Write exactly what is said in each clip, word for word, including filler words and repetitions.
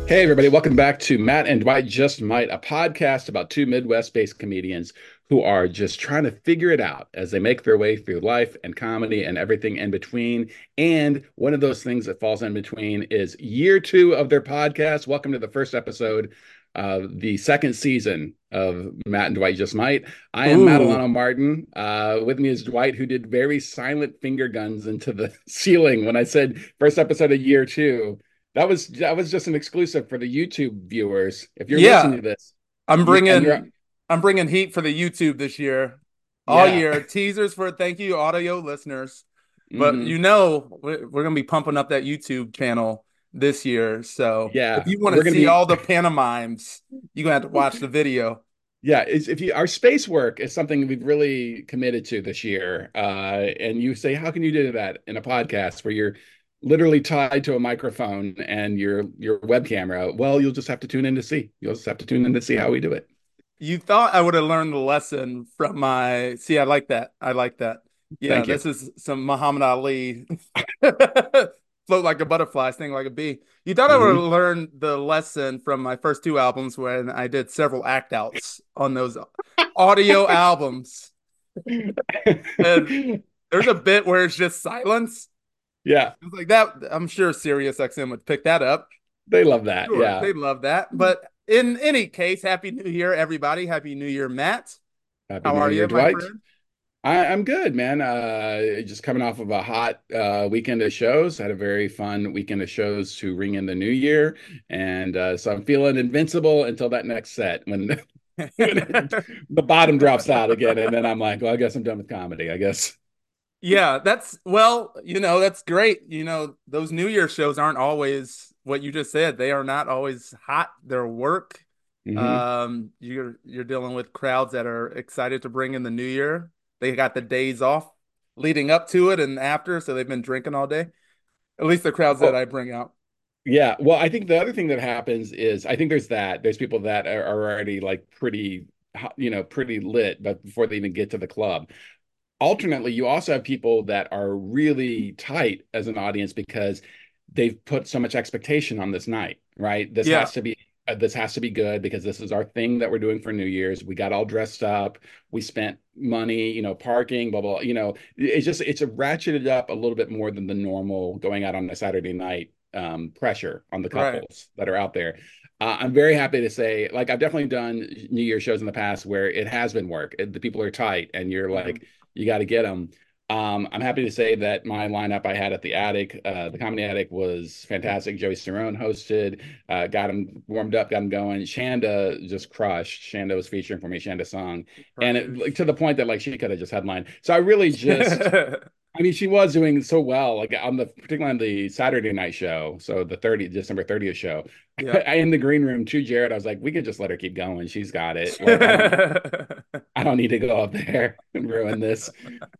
Hey, everybody, welcome back to Matt and Dwight Just Might, a podcast about two Midwest-based comedians who are just trying to figure it out as they make their way through life and comedy and everything in between. And one of those things that falls in between is year two of their podcast. Welcome to the first episode of the second season of Matt and Dwight Just Might. I am Matt Ooh, Alano Martin. Uh, with me is Dwight, who did very silent finger guns into the ceiling when I said first episode of year two. That was that was just an exclusive for the YouTube viewers. If you're listening yeah. to this, I'm you and you're bringing I'm bringing heat for the YouTube this year. All yeah. year. Teasers for thank you audio listeners. But Hmm. you know, we're, we're going to be pumping up that YouTube channel this year. So if Yeah. you want to We're gonna see be all the pantomimes, you're going to have to watch the video. yeah, it's, if you our space work is something we've really committed to this year. Uh, and you say, how can you do that in a podcast where you're literally tied to a microphone and your your web camera? Well, you'll just have to tune in to see. You'll just have to tune in to see how we do it. You thought I would have learned the lesson from my. See, I like that. I like that. Yeah, Thank you. this is some Muhammad Ali. Float like a butterfly, sting like a bee. You thought I would have Hmm. learned the lesson from my first two albums when I did several act outs on those audio albums. And there's a bit where it's just silence. Yeah, It's like that. I'm sure Sirius X M would pick that up. they love that. Sure, Yeah. they love that. But in any case, Happy New Year, everybody. Happy New Year, Matt. Happy How New are Year, you, my Dwight. friend? I, I'm good, man. Uh, just coming off of a hot uh, weekend of shows. Had a very fun weekend of shows to ring in the new year, and uh, so I'm feeling invincible until that next set when, when it, the bottom drops out again, and then I'm like, well, I guess I'm done with comedy. I guess. Yeah, that's well, you know, that's great. You know, those New Year shows aren't always what you just said. They are not always hot. They're work. Hmm. Um, you're you're dealing with crowds that are excited to bring in the new year. They got the days off leading up to it and after, so they've been drinking all day. At least the crowds that Oh, I bring out. yeah. Well, I think the other thing that happens is I think there's that there's people that are, are already like pretty, hot- you know, pretty lit, but before they even get to the club. Alternately, you also have people that are really tight as an audience because they've put so much expectation on this night, right? This Yeah, has to be uh, this has to be good because this is our thing that we're doing for New Year's. We got all dressed up, we spent money, you know, parking, blah blah. You know, it's just it's a ratcheted up a little bit more than the normal going out on a Saturday night um, pressure on the right. couples that are out there. Uh, I'm very happy to say, like, I've definitely done New Year shows in the past where it has been work. It, the people are tight, and you're Mhm. like, you got to get them. Um, I'm happy to say that my lineup I had at the Attic, uh, the Comedy Attic, was fantastic. Joey Cerrone hosted, uh, got him warmed up, got him going. Shanda just crushed. Shanda was featuring for me, Shanda song, and it like, Precious. to the point that like she could have just headlined. So I really just I mean, she was doing so well, like on the particularly on the Saturday night show, so the thirtieth, December thirtieth show. Yeah. I in the green room to Jared, I was like, we could just let her keep going. She's got it. Like, I don't need I don't need to go up there and ruin this.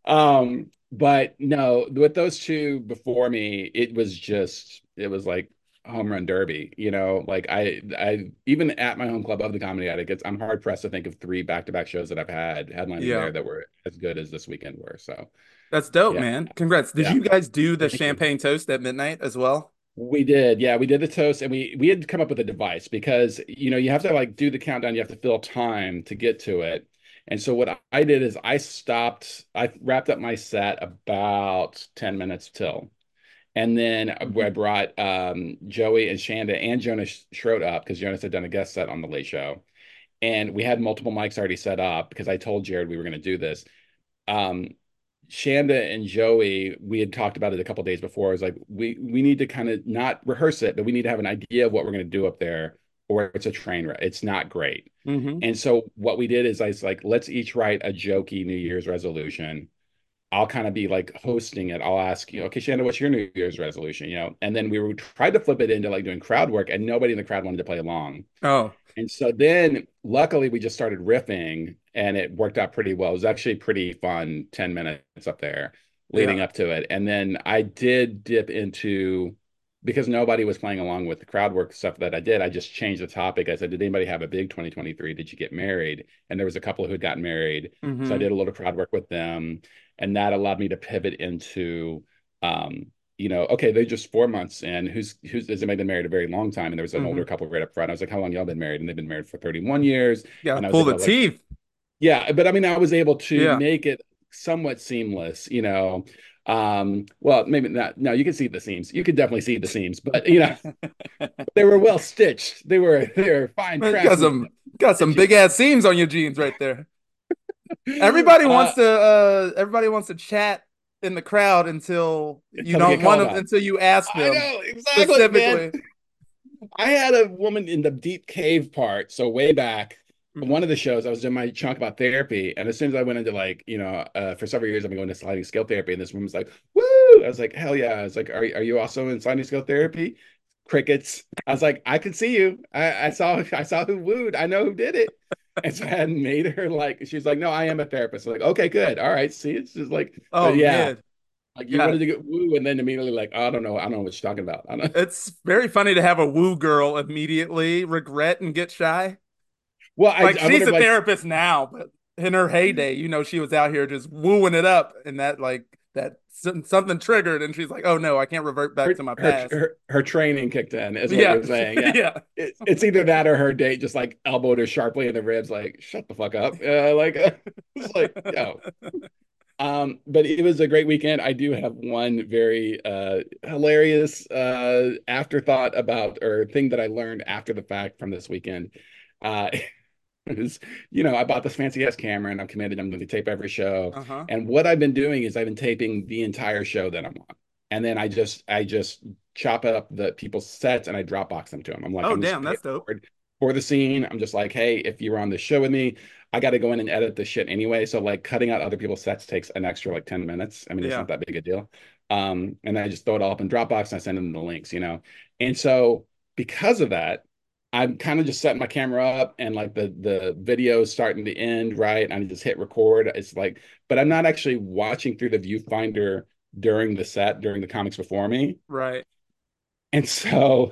Um, but no, with those two before me, it was just it was like home run derby, you know, like I I even at my home club of the Comedy Attic, it's I'm hard pressed to think of three back-to-back shows that I've had headlining Yeah. there that were as good as this weekend were. So That's dope, yeah, man. Congrats. Did yeah. you guys do the Thank you. champagne toast at midnight as well? We did. Yeah, we did the toast and we we had come up with a device because you know you have to like do the countdown, you have to fill time to get to it. And so what I did is I stopped, I wrapped up my set about ten minutes till. And then I Mhm. brought um, Joey and Shanda and Jonas Schroed up because Jonas had done a guest set on the Late Show. And we had multiple mics already set up because I told Jared we were going to do this. Um, Shanda and Joey, we had talked about it a couple days before. I was like, we we need to kind of not rehearse it, but we need to have an idea of what we're going to do up there, or it's a train wreck. It's not great. Mhm. And so what we did is I was like, let's each write a jokey New Year's resolution. I'll kind of be like hosting it. I'll ask you, okay, Shanda, what's your New Year's resolution? You know, and then we would try to flip it into like doing crowd work, and nobody in the crowd wanted to play along. Oh, And so then luckily we just started riffing and it worked out pretty well. It was actually pretty fun ten minutes up there leading yeah. up to it. And then I did dip into because nobody was playing along with the crowd work stuff that I did, I just changed the topic. I said, did anybody have a big twenty twenty-three? Did you get married? And there was a couple who had gotten married. So I Hmm. did a little crowd work with them. And that allowed me to pivot into um, you know, okay, they're just four months in. Who's who's has anybody been married a very long time? And there was an older Hmm. couple right up front. I was like, how long y'all been married? And they've been married for thirty-one years. You gotta And I was pull the able to like, teeth. yeah, but I mean, I was able to Yeah. make it somewhat seamless, you know. Um, well, maybe not. No, you can see the seams. You could definitely see the seams, but you know, they were well stitched. They were they were fine Man, you got craftsmanship some got some big stitches. ass seams on your jeans right there. Everybody Uh, wants to uh everybody wants to chat in the crowd until you until they get don't want called them out. until you ask I them know exactly, man. specifically. I had a woman in the deep cave part. So way back, Hmm. one of the shows, I was doing my chunk about therapy, and as soon as I went into like, you know, uh, for several years I've been going to sliding scale therapy, and this woman was like, "Woo!" I was like, "Hell yeah!" I was like, "Are are you also in sliding scale therapy?" Crickets. I was like, "I could see you. I, I saw I saw who wooed. I know who did it." And so I had made her like, she's like, "No, I am a therapist." I'm like, "Okay, good. All right. See, it's just like, Oh but yeah, man. like you Yeah. wanted to get woo, and then immediately like, oh, I don't know, I don't know what you're talking about. I don't." It's very funny to have a woo girl immediately regret and get shy. Well, I Like I she's wonder a like therapist now, but in her heyday, you know, she was out here just wooing it up, and that like that something triggered, and she's like, "Oh no, I can't revert back her to my her past." her, her training kicked in, is what Yeah, you're saying. Yeah. yeah. It, it's either that or her date just like elbowed her sharply in the ribs, like, shut the fuck up. Uh, like it's like, yo. Um, but it was a great weekend. I do have one very uh hilarious uh afterthought about or thing that I learned after the fact from this weekend. Uh is, you know, I bought this fancy ass camera and I'm committed. I'm going to tape every show. Uh-huh. And what I've been doing is I've been taping the entire show that I'm on. And then I just I just chop up the people's sets and I Dropbox them to them. I'm like, Oh I'm just damn, paying that's dope. forward for the scene. I'm just like, hey, if you were on the show with me, I got to go in and edit this shit anyway. So like cutting out other people's sets takes an extra like ten minutes. I mean, it's Yeah. not that big a deal. Um, and I just throw it all up in Dropbox and I send them the links, you know. And so because of that, I'm kind of just setting my camera up and like the the video is starting to end, right? And I just hit record. It's like, but I'm not actually watching through the viewfinder during the set, during the comics before me. Right. And so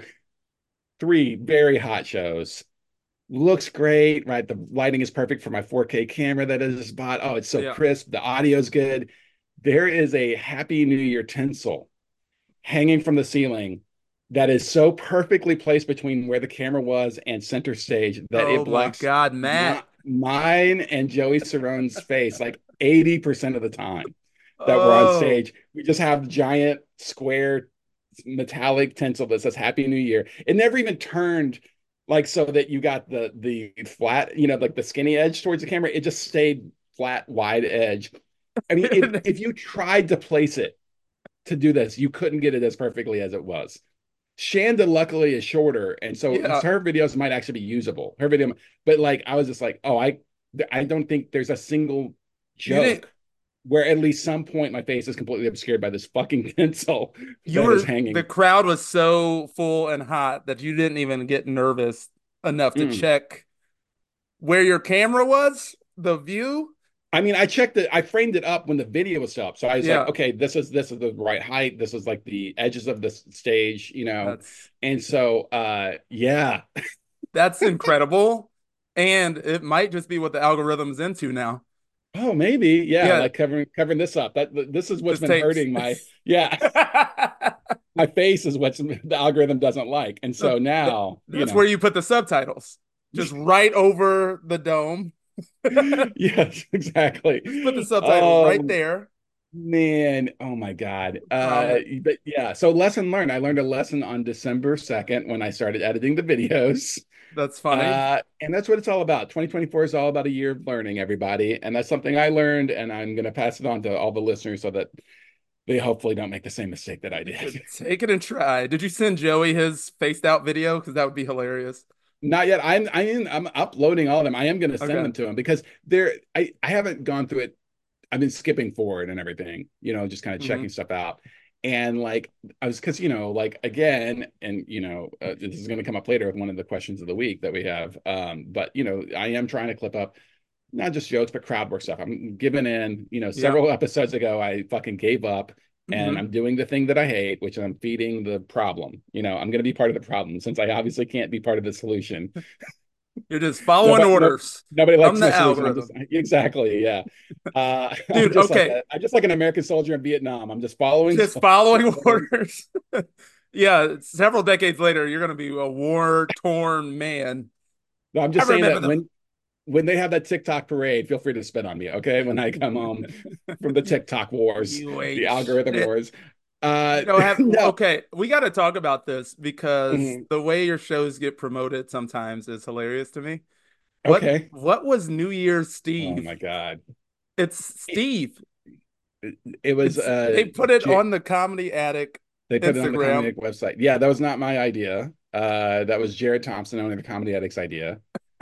three very hot shows. Looks great, right? The lighting is perfect for my four K camera that I just bought. Oh, it's so Yeah. crisp. The audio's good. There is a Happy New Year tinsel hanging from the ceiling that is so perfectly placed between where the camera was and center stage that it Oh my blocks God, my, Matt. mine and Joey Sarone's face like eighty percent of the time that we're on Oh. stage. We just have giant square metallic tinsel that says Happy New Year. It never even turned like so that you got the the flat, you know, like the skinny edge towards the camera. It just stayed flat, wide edge. I mean, if if you tried to place it to do this, you couldn't get it as perfectly as it was. Shanda luckily is shorter, and so Yeah. her videos might actually be usable. Her video, but like I was just like, oh, I I don't think there's a single You didn't joke where at least some point my face is completely obscured by this fucking pencil you that is were the hanging. crowd was so full and hot that you didn't even get nervous enough to Mm. check where your camera was, the view. I mean, I checked it. I framed it up when the video was up, so I was like, Yeah, okay, this is this is the right height. This is like the edges of the stage, you know. that's And so, uh, yeah. that's incredible. And it might just be what the algorithm's into now. Oh, maybe. Yeah, Yeah, like covering covering this up. That this is what's just been takes hurting my yeah. My face is what the algorithm doesn't like. And so That- now, you that's where know. you put the subtitles. Just right over the dome. Yes, exactly. Just put the subtitles right Oh there. man, oh my God. Uh, Promise. but yeah, so lesson learned. I learned a lesson on December second when I started editing the videos. That's funny. Uh, and that's what it's all about. twenty twenty-four is all about a year of learning, everybody. And that's something I learned, and I'm going to pass it on to all the listeners so that they hopefully don't make the same mistake that I did. Take it and try. Did you send Joey his faced out video? Because that would be hilarious. Not yet. I'm I'm I'm uploading all of them. I am going to send Okay. them to him because they're I I haven't gone through it. I've been skipping forward and everything, you know, just kind of Hmm. checking stuff out. And like I was because you know, like again, and you know, uh, this is going to come up later with one of the questions of the week that we have. Um, but you know, I am trying to clip up not just jokes, but crowd work stuff. I'm giving in, you know, Yeah. several episodes ago, I fucking gave up and Hmm. I'm doing the thing that I hate, which I'm feeding the problem. You know, I'm going to be part of the problem since I obviously can't be part of the solution. You're just following Nobody, no, orders nobody from likes my the solution. I'm just algorithm. exactly, yeah. Uh, I'm Dude, just like okay. a, I'm just like an American soldier in Vietnam. I'm just following. Just following orders. Yeah, several decades later, you're going to be a war-torn man. No, I'm I just saying remember that the when when they have that TikTok parade, feel free to spit on me, okay? When I come home from the TikTok wars, you the ain't algorithm shit. wars. Uh, You know, have no. okay, we got to talk about this because Mhm. the way your shows get promoted sometimes is hilarious to me. What Okay. what was New Year's Oh Steve? my God. It's It, Steve. it was It's uh they put it J- on the Comedy Attic they put it on the Comedy Instagram. Addict website. Yeah, that was not my idea. Uh, that was Jared Thompson owning the Comedy Addicts idea.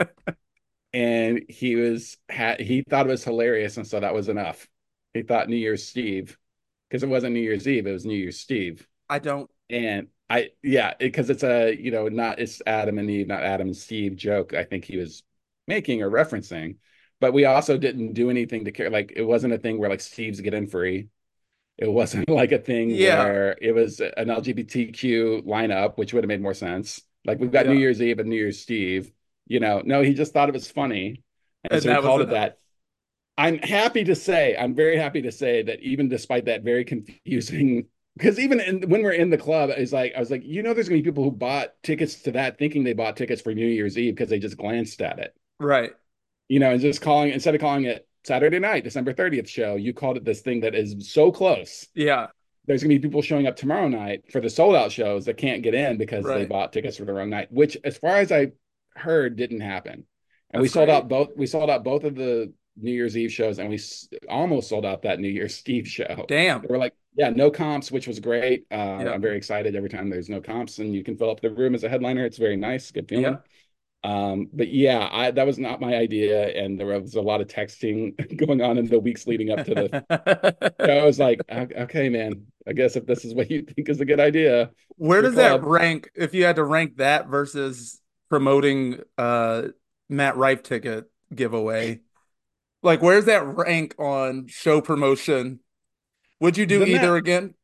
And he was had he thought it was hilarious, and so that was enough. He thought New Year's Steve, because it wasn't New Year's Eve, it was New Year's Steve. I don't. And I, yeah, because it's a, you know, not it's Adam and Eve, not Adam and Steve joke. I think he was making or referencing, but we also didn't do anything to care. Like it wasn't a thing where like Steve's get in free. It wasn't like a thing Yeah, where it was an L G B T Q lineup, which would have made more sense. Like we've got New yeah, Year's Eve and New Year's Steve. You know, no, he just thought it was funny, and and so he that was called it enough. that. I'm happy to say, I'm very happy to say that even despite that very confusing, because even in, when we're in the club, it's like I was like, you know, there's gonna be people who bought tickets to that thinking they bought tickets for New Year's Eve because they just glanced at it, Right. you know, and just calling instead of calling it Saturday night, December thirtieth show, you called it this thing that is so close. Yeah. There's gonna be people showing up tomorrow night for the sold out shows that can't get in because they Right. bought tickets for the wrong night, which, as far as I heard, didn't happen. And we That's sold great. out both. We sold out both of the New Year's Eve shows, and we almost sold out that New Year's Eve show. Damn. They were like, yeah, no comps, which was great. Uh, Yep. I'm very excited every time there's no comps and you can fill up the room as a headliner. It's very nice, good feeling. Yep. Um, but yeah, I, that was not my idea, and there was a lot of texting going on in the weeks leading up to the show. I was like, okay, man, I guess if this is what you think is a good idea, it's Where your does that club. rank if you had to rank that versus promoting uh Matt Rife ticket giveaway? Like, where's that rank on show promotion? Would you do The either Matt, again?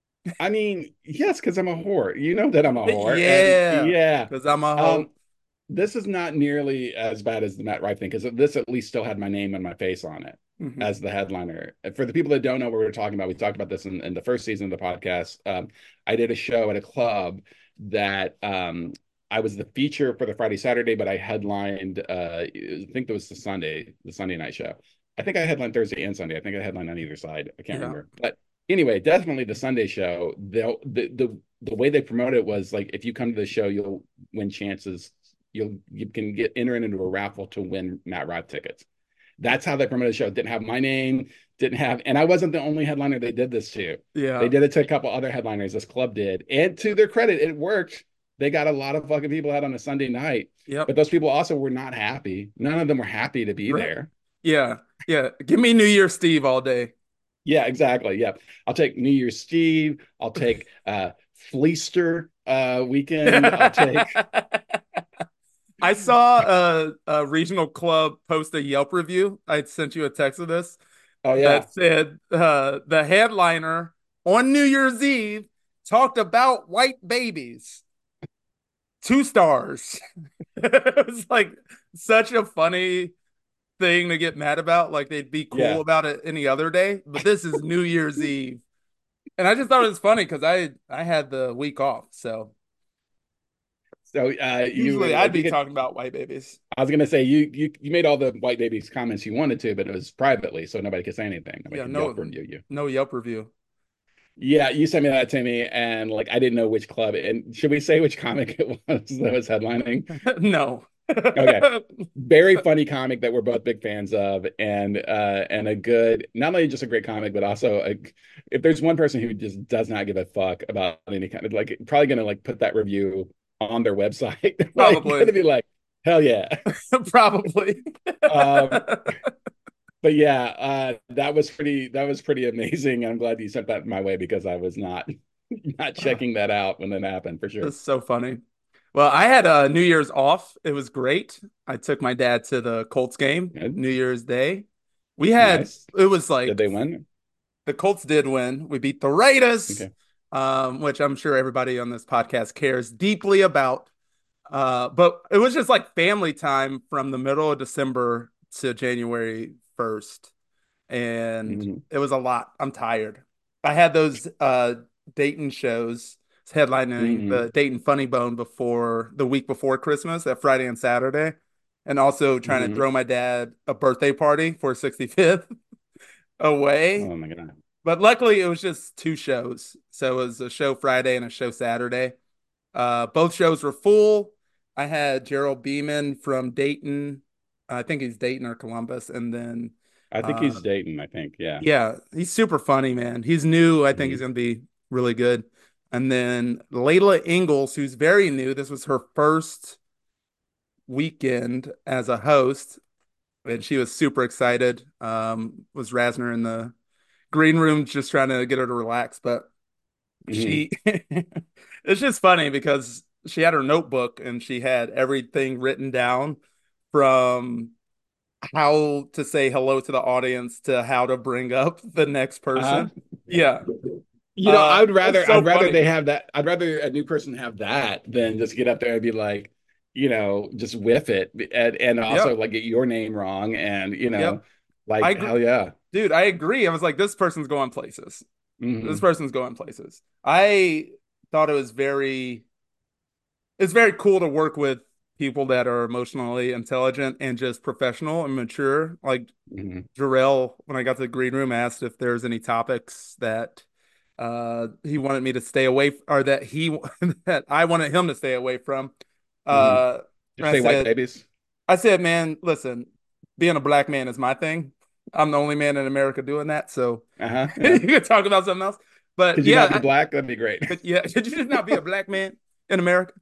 I mean, yes, because I'm a whore. You know that I'm a whore, and Yeah, yeah. because I'm a Um, hoe. this is not nearly as bad as the Matt Rife thing because this at least still had my name and my face on it Mhm. as the headliner. For the people that don't know what we were talking about, we talked about this in, in the first season of the podcast. Um, I did a show at a club that um, I was the feature for the Friday Saturday, but I headlined. Uh, I think that was the Sunday, the Sunday night show. I think I headlined Thursday and Sunday. I think I headlined on either side. I can't Yeah. remember, but anyway, definitely the Sunday show. The the the the way they promote it was like if you come to the show, you'll win chances. You'll you can get enter into a raffle to win Matt Rife tickets. That's how they promoted the show. It didn't have my name, didn't have, and I wasn't the only headliner they did this to. They Yeah. did it to a couple other headliners. This club did, and to their credit, it worked. They got a lot of fucking people out on a Sunday night, Yep. but those people also were not happy. None of them were happy to be Right. there. Yeah. Yeah. Give me New Year Steve all day. Yeah, exactly. Yeah. I'll take New Year's Steve. I'll take uh Fleester uh weekend. I'll take I saw a, a regional club post a Yelp review. I sent you a text of this oh yeah. that said uh, the headliner on New Year's Eve talked about white babies. Two stars. It was like such a funny thing to get mad about. Like they'd be cool Yeah. about it any other day, but this is New Year's Eve. And I just thought it was funny because I I had the week off. So So uh you usually I I'd be think it talking about white babies. I was gonna say you you you made all the white babies comments you wanted to, but it was privately, so nobody could say anything. Nobody Yeah, could no Yelp review you. no Yelp review. Yeah, you sent me that to me, and like I didn't know which club. And should we say which comic it was that was headlining? No. Okay. Very funny comic that we're both big fans of, and uh and a good, not only just a great comic, but also a, if there's one person who just does not give a fuck about any kind of, like, probably gonna like put that review on their website. Like Probably. gonna be like, hell yeah. Probably. Um but yeah, uh that was pretty that was pretty amazing. I'm glad you sent that my way because I was not not checking that out when it happened for sure. That's so funny. Well, I had a uh, New Year's off. It was great. I took my dad to the Colts game Good. New Year's Day. We had Nice. it was Did like they win? the Colts did win. We beat the Raiders, Okay. um, which I'm sure everybody on this podcast cares deeply about. Uh, but it was just like family time from the middle of December to January first. And Mhm. it was a lot. I'm tired. I had those uh Dayton shows headlining Mhm. the Dayton Funny Bone before the week before Christmas, that Friday and Saturday, and also trying to Mhm. throw my dad a birthday party for sixty-fifth away. Oh my God. But luckily it was just two shows. So it was a show Friday and a show Saturday. Uh both shows were full. I had Gerald Beeman from Dayton. I think he's Dayton or Columbus, and then I think uh he's Dayton, I think. Yeah. yeah, he's super funny, man. He's new. I think he's Mhm. gonna be really good. And then Layla Ingalls, who's very new. This was her first weekend as a host, and she was super excited. Um, was razzing her in the green room, just trying to get her to relax. But Mhm. she, it's just funny because she had her notebook and she had everything written down from how to say hello to the audience to how to bring up the next Uh-huh. person. Yeah. You know, I Uh, would it's rather so I'd rather funny. they have that. I'd rather a new person have that than just get up there and be like, you know, just whiff it and and also Yep. like get your name wrong and you know, Yep. I like agree. hell yeah. Dude, I agree. I was like, this person's going places. This Hmm. person's going places. I thought it was very, it's very cool to work with people that are emotionally intelligent and just professional and mature. Like Hmm. Jarrell, when I got to the green room, asked if there's any topics that uh he wanted me to stay away f- or that he that I wanted him to stay away from. Hmm. Uh, and Just I say white said, babies. I said, man, listen, being a black man is my thing. I'm the only man in America doing that, so Uh-huh. you Yeah. can talk about something else. But Could you yeah, not be I, black? That'd be great. but yeah, could you just not be a black man in America?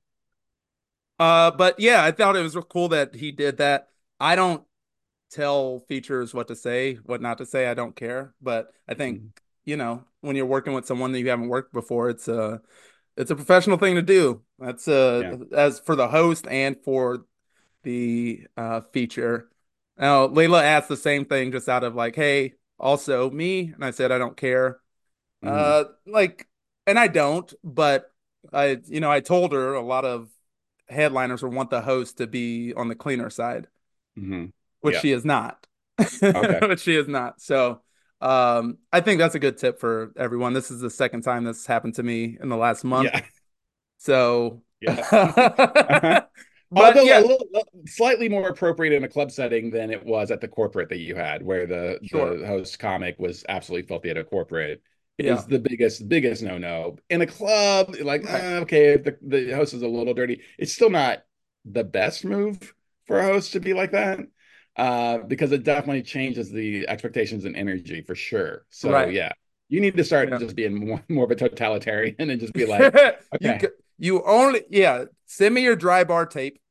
Uh, but yeah, I thought it was cool that he did that. I don't tell features what to say, what not to say. I don't care. But I think, Mhm. you know, when you're working with someone that you haven't worked before, it's a it's a professional thing to do. That's uh Yeah. as for the host and for the uh feature. Now, Layla asked the same thing just out of like, hey, also me, and I said I don't care. Hmm. Uh like and I don't, but I you know, I told her a lot of headliners would want the host to be on the cleaner side, Hmm. which Yeah. she is not. Okay. Which she is not. So um I think that's a good tip for everyone. This is the second time this happened to me in the last month. Yeah. So Yeah. Uh-huh. but Although a yeah, little slightly more appropriate in a club setting than it was at the corporate that you had, where the sure. the host comic was absolutely filthy at a corporate Yeah. is the biggest biggest no no. In a club, like Right. uh, okay, if the, the host is a little dirty, it's still not the best move for a host to be like that. Uh, because it definitely changes the expectations and energy for sure. So Right. yeah, you need to start Yeah. just being more, more of a totalitarian and just be like, You okay. c- you only yeah, send me your dry bar tape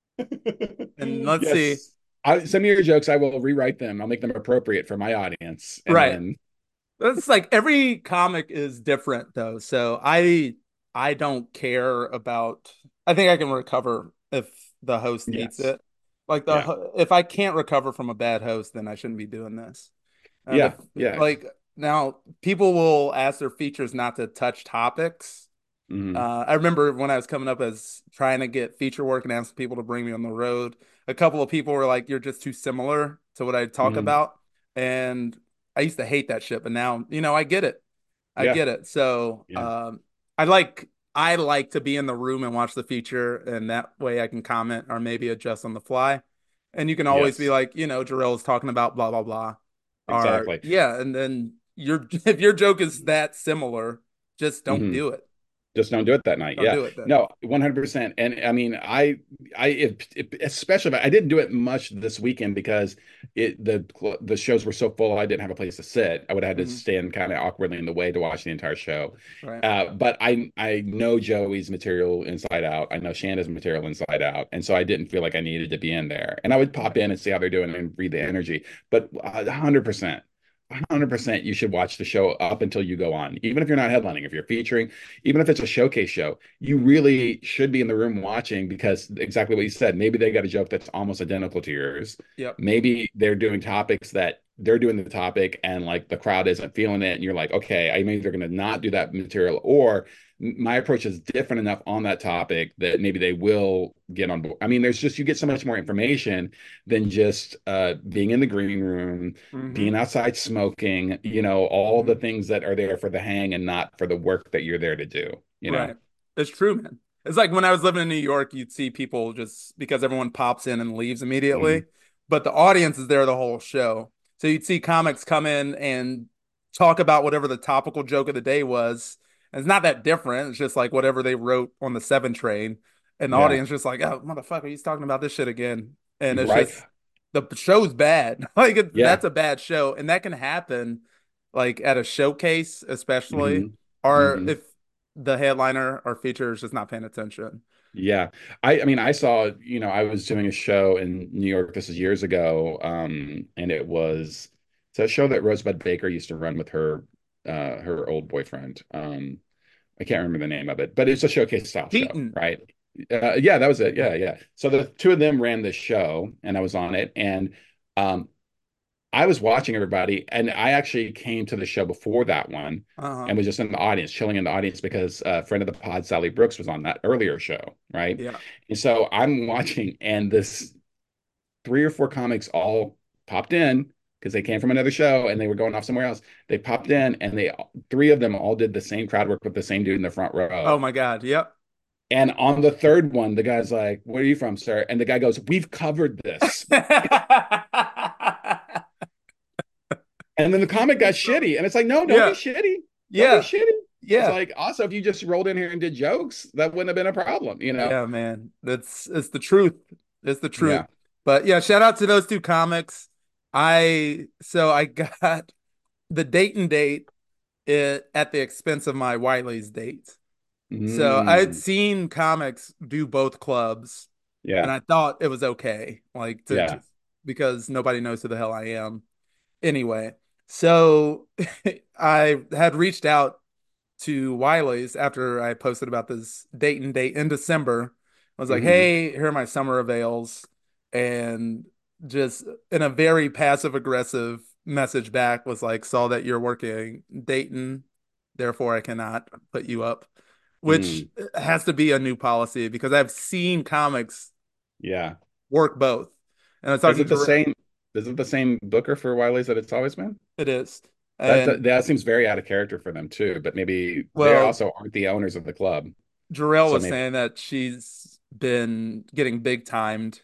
and let's see. Yes. I, some of your jokes, I will rewrite them. I'll make them appropriate for my audience. And Right. then, It's like every comic is different though. So I I don't care about I think I can recover if the host eats yes. it. Like the Yeah. ho- if I can't recover from a bad host, then I shouldn't be doing this. Uh, Yeah. the Yeah. like now people will ask their features not to touch topics. Hmm. Uh, I remember when I was coming up as trying to get feature work and asking people to bring me on the road, a couple of people were like, "You're just too similar to what I talk Hmm. about," and I used to hate that shit, but now you know I get it. I Yeah. get it. So Yeah. um, I like I like to be in the room and watch the feature, and that way I can comment or maybe adjust on the fly. And you can always be Yes. like, you know, Jarrell's talking about blah blah blah, or Exactly. yeah, and then your if your joke is that similar, just don't Hmm. do it. Just don't do it that night. Don't Yeah. do it then. No, one hundred percent. And I mean, I, I, if, if, especially, if I didn't do it much this weekend because it, the, the shows were so full, I didn't have a place to sit. I would have had to Mhm. stand kind of awkwardly in the way to watch the entire show. Right. Uh, but I, I know Joey's material inside out. I know Shanna's material inside out. And so I didn't feel like I needed to be in there. And I would pop Right. in and see how they're doing and read the energy. But one hundred percent. one hundred percent you should watch the show up until you go on, even if you're not headlining, if you're featuring, even if it's a showcase show, you really should be in the room watching because exactly what you said. Maybe they got a joke that's almost identical to yours. Yep. Maybe they're doing topics that they're doing the topic and like the crowd isn't feeling it, and you're like, okay, I'm either going to not do that material, or my approach is different enough on that topic that maybe they will get on board. I mean, there's just, you get so much more information than just uh, being in the green room, Hmm. being outside smoking, you know, all the Hmm. things that are there for the hang and not for the work that you're there to do, you know? Right. It's true, man. It's like when I was living in New York, you'd see people just because everyone pops in and leaves Mhm. immediately, but the audience is there the whole show. So you'd see comics come in and talk about whatever the topical joke of the day was. And it's not that different. It's just like whatever they wrote on the seven train. And the Yeah. audience just like, oh, motherfucker, he's talking about this shit again. And it's Right. just the show's bad. Like it, Yeah. that's a bad show. And that can happen like at a showcase, especially, Hmm. or Hmm. if the headliner or feature is just not paying attention. Yeah. I, I mean, I saw, you know, I was doing a show in New York, this is years ago. Um, and it was, it's a show that Rosebud Baker used to run with her, uh, her old boyfriend. Um, I can't remember the name of it, but it's a showcase style show, Heaton. right? Uh, yeah, that was it. Yeah, yeah. So the two of them ran this show, and I was on it, and um, I was watching everybody, and I actually came to the show before that one, Uh-huh. and was just in the audience, chilling in the audience because a friend of the pod, Sally Brooks, was on that earlier show, right? Yeah. And so I'm watching, and this three or four comics all popped in because they came from another show and they were going off somewhere else. They popped in, and they three of them all did the same crowd work with the same dude in the front Oh row. my God. Yep. And on the third one, the guy's like, "Where are you from, sir?" And the guy goes, "We've covered this." And then the comic got shitty. And it's like, no, don't be Yeah. shitty. Don't be Yeah. shitty. It's Yeah. like, also, if you just rolled in here and did jokes, that wouldn't have been a problem, you know? Yeah, man. That's it's the truth. It's the truth. Yeah. But yeah, shout out to those two comics. I so I got the date and date it, at the expense of my Wiley's date. So I'd Mm, seen comics do both clubs, and yeah. I thought it was okay, like to Yeah. just because nobody knows who the hell I am. Anyway, so I had reached out to Wiley's after I posted about this date and date in December. I was like, Hmm. hey, here are my summer avails. And just in a very passive aggressive message back was like, saw that you're working Dayton, therefore I cannot put you up, which Mm, has to be a new policy because I've seen comics yeah. work both. And I was Is talking it to the Jarrell, same? Is it the same Booker for Wiley's that it's always been? it is. That, And that that seems very out of character for them too, but maybe they well, also aren't the owners of the club. Jarrell So was maybe, saying that she's been getting big timed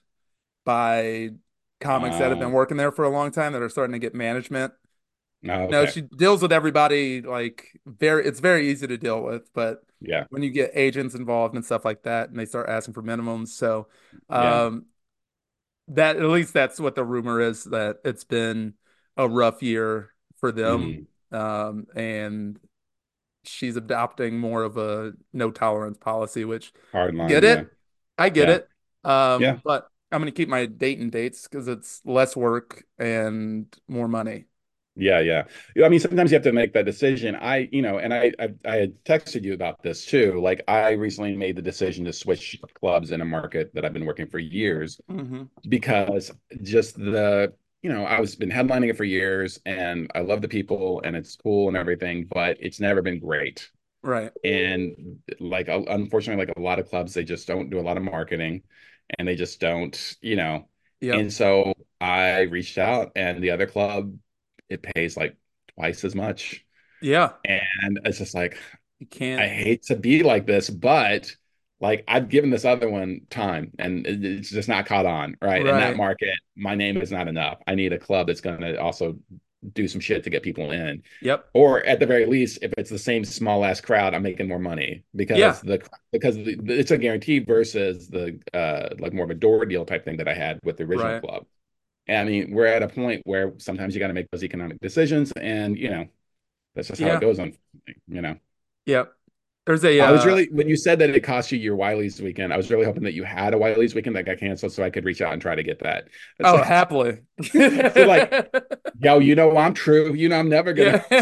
by comics that have uh, been working there for a long time that are starting to get management. oh, No, okay. she deals with everybody like very it's very easy to deal with, but Yeah. when you get agents involved and stuff like that and they start asking for minimums, so Yeah. um that at least that's what the rumor is that it's been a rough year for them. Hmm. Um and she's adopting more of a no tolerance policy, which Hard get line. Yeah. it. I get Yeah. it. Um, Yeah. but I'm gonna keep my date and dates because it's less work and more money. Yeah, yeah. I mean, sometimes you have to make that decision. I, you know, and I, I, I had texted you about this too. Like, I recently made the decision to switch clubs in a market that I've been working for years Hmm. because just the, you know, I was been headlining it for years, and I love the people and it's cool and everything, but it's never been great. Right. And like, uh, unfortunately, like a lot of clubs, they just don't do a lot of marketing, and they just don't, you know. Yep. And so I reached out, and the other club, it pays like twice as much. Yeah. And it's just like, You I can't. hate to be like this, but like I've given this other one time, and it's just not caught on, right? In that Right. market, my name is not enough. I need a club that's going to also do some shit to get people in. Yep. Or at the very least, if it's the same small ass crowd, I'm making more money because Yeah. the because the, it's a guarantee versus the uh like more of a door deal type thing that I had with the original Right. club. And I mean, we're at a point where sometimes you got to make those economic decisions, and you know, that's just how it Yeah. goes, unfortunately, you know. Yep. There's a I was uh really, when you said that it cost you your Wiley's weekend, I was really hoping that you had a Wiley's weekend that got canceled so I could reach out and try to get that. It's oh like, happily. so like, yo, you know I'm true. You know I'm never gonna, Yeah.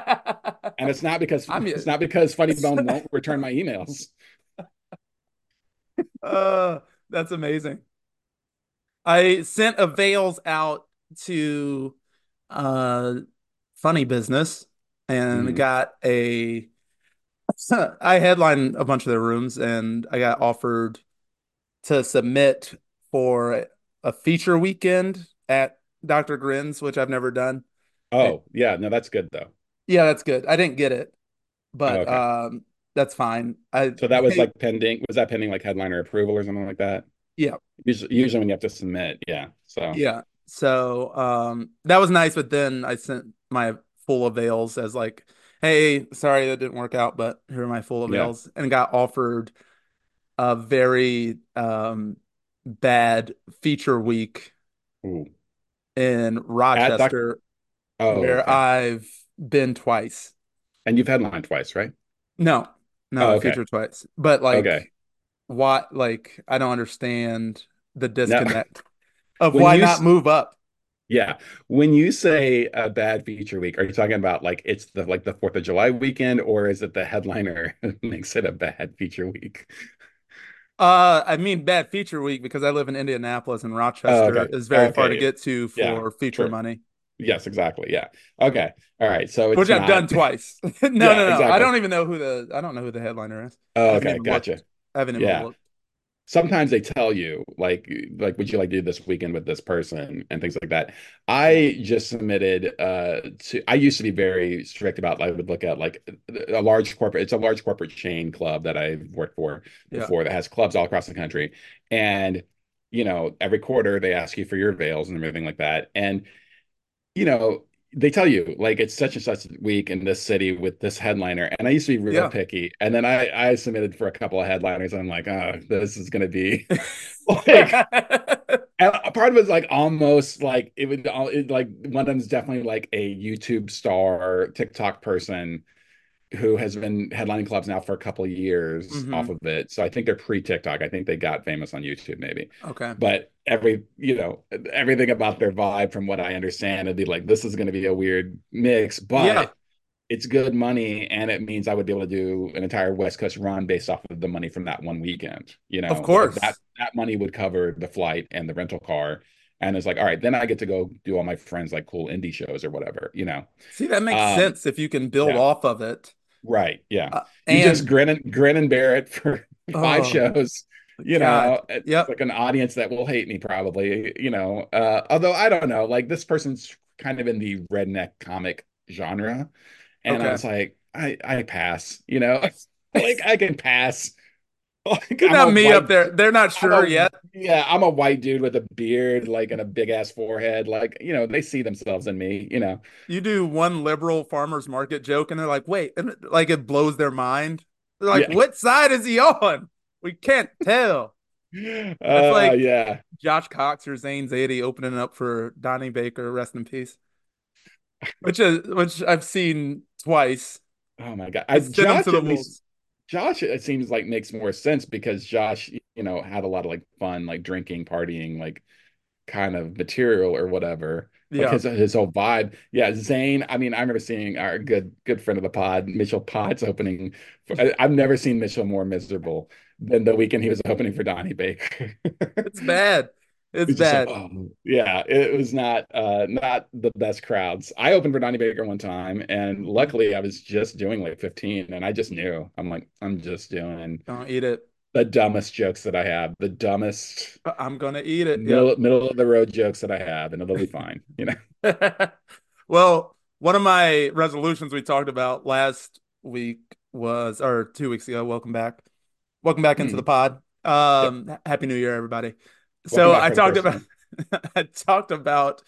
and it's not because I'm it's not because Funny Bone won't return my emails. uh that's amazing. I sent avails out to uh, Funny Business and Hmm. got a. I headlined a bunch of their rooms, and I got offered to submit for a feature weekend at doctor Grin's, which I've never done. And Oh, yeah. No, that's good though. yeah, that's good. I didn't get it, Oh, but okay. um, that's fine. I So that was like pending. Was that pending like headliner approval or something like that? yeah, Usually, usually when you have to submit, yeah. So yeah. So um, that was nice, but then I sent my full avails as like, hey, sorry that didn't work out, but here are my full yeah. avails, and got offered a very um bad feature week Ooh. in At doc. Rochester, Oh, where okay. I've been twice. And you've headlined twice, right? No, no, Oh, I okay. featured twice. But Okay. like, what? Like, I don't understand the Now, disconnect of when why you not s- move up. yeah, when you say a bad feature week, are you talking about like it's the like the Fourth of July weekend, or is it the headliner makes it a bad feature week? Uh, I mean bad feature week because I live in Indianapolis and Oh, Rochester okay. is very far to Okay. get to Yeah, for feature true. money, Yes, exactly. Yeah. Okay. All right. So it's which I've not. done twice. No, no, Yeah, no. I exactly. don't even know who the I don't know who the headliner is. I Oh, haven't okay. even Gotcha. looked. I haven't even Yeah. looked. Sometimes they tell you like like would you like to do this weekend with this person and things like that. Yeah. I just submitted uh to I used to be very strict about I would look at like a large corporate it's a large corporate chain club that I've worked for Yeah. before that has clubs all across the country. And you know, every quarter they ask you for your veils and everything like that. And you know, they tell you like it's such and such week in this city with this headliner. And I used to be real Yeah. picky. And then I I submitted for a couple of headliners. And I'm like, oh, this is gonna be like and a part of it's like almost like it would it, like one of them is definitely like a YouTube star, TikTok person who has been headlining clubs now for a couple of years off hmm of it. So I think they're pre-TikTok. I think they got famous on YouTube maybe. Okay. But every, you know, everything about their vibe, from what I understand, it'd be like this is going to be a weird mix, Yeah, but it's good money, and it means I would be able to do an entire West Coast run based off of the money from that one weekend. You of know, like that course. that money would cover the flight and the rental car. And it's like, all right, then I get to go do all my friends like cool indie shows or whatever, you know. See, that makes Um, sense if you can build yeah. off of it. Right. Yeah. Uh, You just and grin and grin and bear it for five oh shows. You God. know, it's Yep. like an audience that will hate me probably, you know. Uh, although I don't know, like this person's kind of in the redneck comic genre. And I Okay. was like, I I pass, you know. Like I can pass. Like You're I'm a not me white up there. They're not I'm sure a yet. yeah, I'm a white dude with a beard, like and a big ass forehead. Like, you know, they see themselves in me, you know. You do one liberal farmers market joke and they're like, wait, and it- like it blows their mind. They're like, Yeah. what side is he on? We can't tell. That's Uh like yeah. Josh Cox or Zane Zadie opening up for Donnie Baker, rest in peace. Which is which I've seen twice. Oh my God. I I sent him to Josh the at least wolves. Josh it seems like makes more sense because Josh, you know, had a lot of like fun, like drinking, partying, like kind of material or whatever. Like Yeah. his his whole vibe. Yeah, Zane. I mean, I remember seeing our good good friend of the pod, Mitchell Potts, opening. For, I, I've never seen Mitchell more miserable than the weekend he was opening for Donnie Baker. It's bad. It's It's just like, bad. oh yeah, it was not uh not the best crowds. I opened for Donnie Baker one time, and Mhm. luckily I was just doing like fifteen, and I just knew I'm like I'm just doing Don't eat it. the dumbest jokes that I have, the dumbest I'm gonna eat it. Yep. middle middle of the road jokes that I have, and it'll be fine, you know. Well, one of my resolutions we talked about last week was, or two weeks ago. Welcome back. Welcome back into Hmm. the pod. Yep. Um, Happy New Year, everybody. Welcome So back I for the talked first about time. I talked about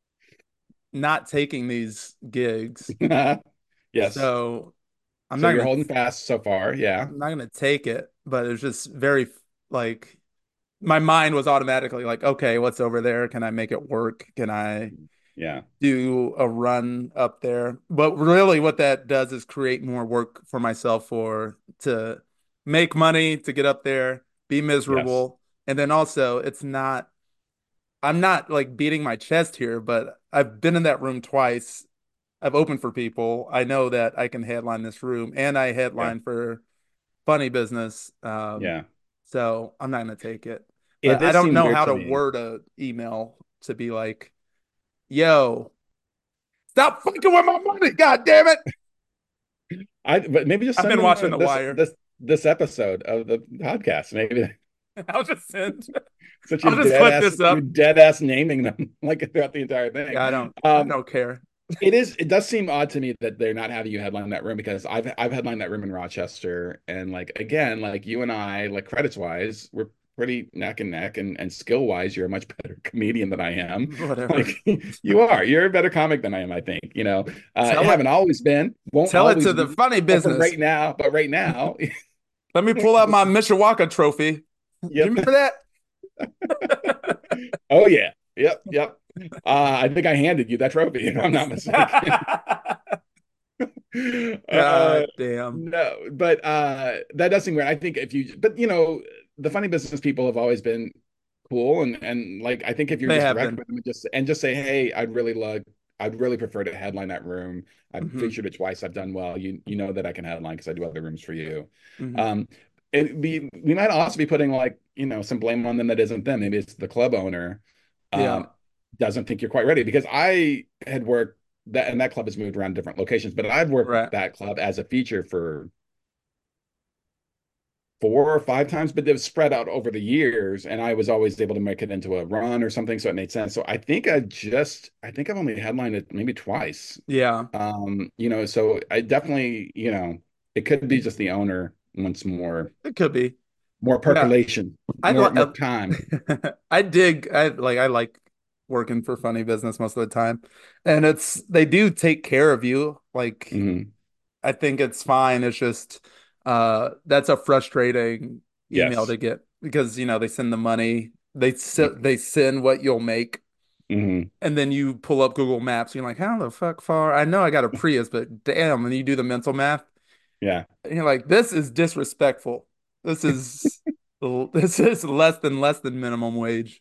not taking these gigs. Yes. So I'm So not you're gonna holding fast so far, yeah. I'm not gonna take it, but it's just very like my mind was automatically like, okay, what's over there? Can I make it work? Can I Yeah. do a run up there? But really what that does is create more work for myself for to make money, to get up there, be Yes. miserable. And then also it's not I'm not like beating my chest here, but I've been in that room twice. I've opened for people. I know that I can headline this room and I Yeah. headline for Funny Business. Um, Yeah. so I'm not gonna take it. It But I did don't seem know weird how to to me. word a email to be like, yo, Stop fucking with my money. God damn it. I but maybe just I've send been them watching uh, The this Wire. this this episode of the podcast. Maybe I'll just send. since you're I'll just dead put ass this you're up. dead ass naming them like throughout the entire thing. Yeah, I don't. I Um, don't care. it is it does seem odd to me that they're not having you headline that room because I've I've headlined that room in Rochester and like again like you and I like credits wise we're pretty neck and neck and and skill wise you're a much better comedian than I am. Whatever. Like you are you're a better comic than I am I think you know uh Tell it. haven't always been won't Tell it to always the be funny but for business. right now but right now Let me pull out my Mishawaka trophy. You yep. remember that? Oh yeah. Yep. Yep. Uh, I think I handed you that trophy, if I'm not mistaken. Uh, God damn. no, but uh, that does seem weird. I think if you, but you know, the funny business people have always been cool, and and like I think if you're They just have direct been. with them and just and just say, hey, I'd really love, I'd really prefer to headline that room. I've Hmm. featured it twice. I've done well. You you know that I can headline because I do other rooms for you. Hmm. Um, it be we might also be putting like you know some blame on them that isn't them. Maybe it's the club owner Yeah. um, doesn't think you're quite ready because I had worked that and that club has moved around different locations, but I've worked Right. that club as a feature for four or five times, but it was spread out over the years, and I was always able to make it into a run or something, so it made sense. So I think I just I think I've only headlined it maybe twice. Yeah. Um, you know, so I definitely, you know, it could be just the owner wants more It could be. more Yeah. percolation, I more like. more time. I dig. I like. I like working for funny business most of the time, and it's they do take care of you. Like Hmm. I think it's fine. It's just uh that's a frustrating email Yes. to get because you know they send the money, they se- they send what you'll make, Hmm. and then you pull up Google Maps. You're like, how the fuck far? I know I got a Prius, but damn, and you do the mental math, Yeah. and you're like, this is disrespectful. This is this is less than less than minimum wage.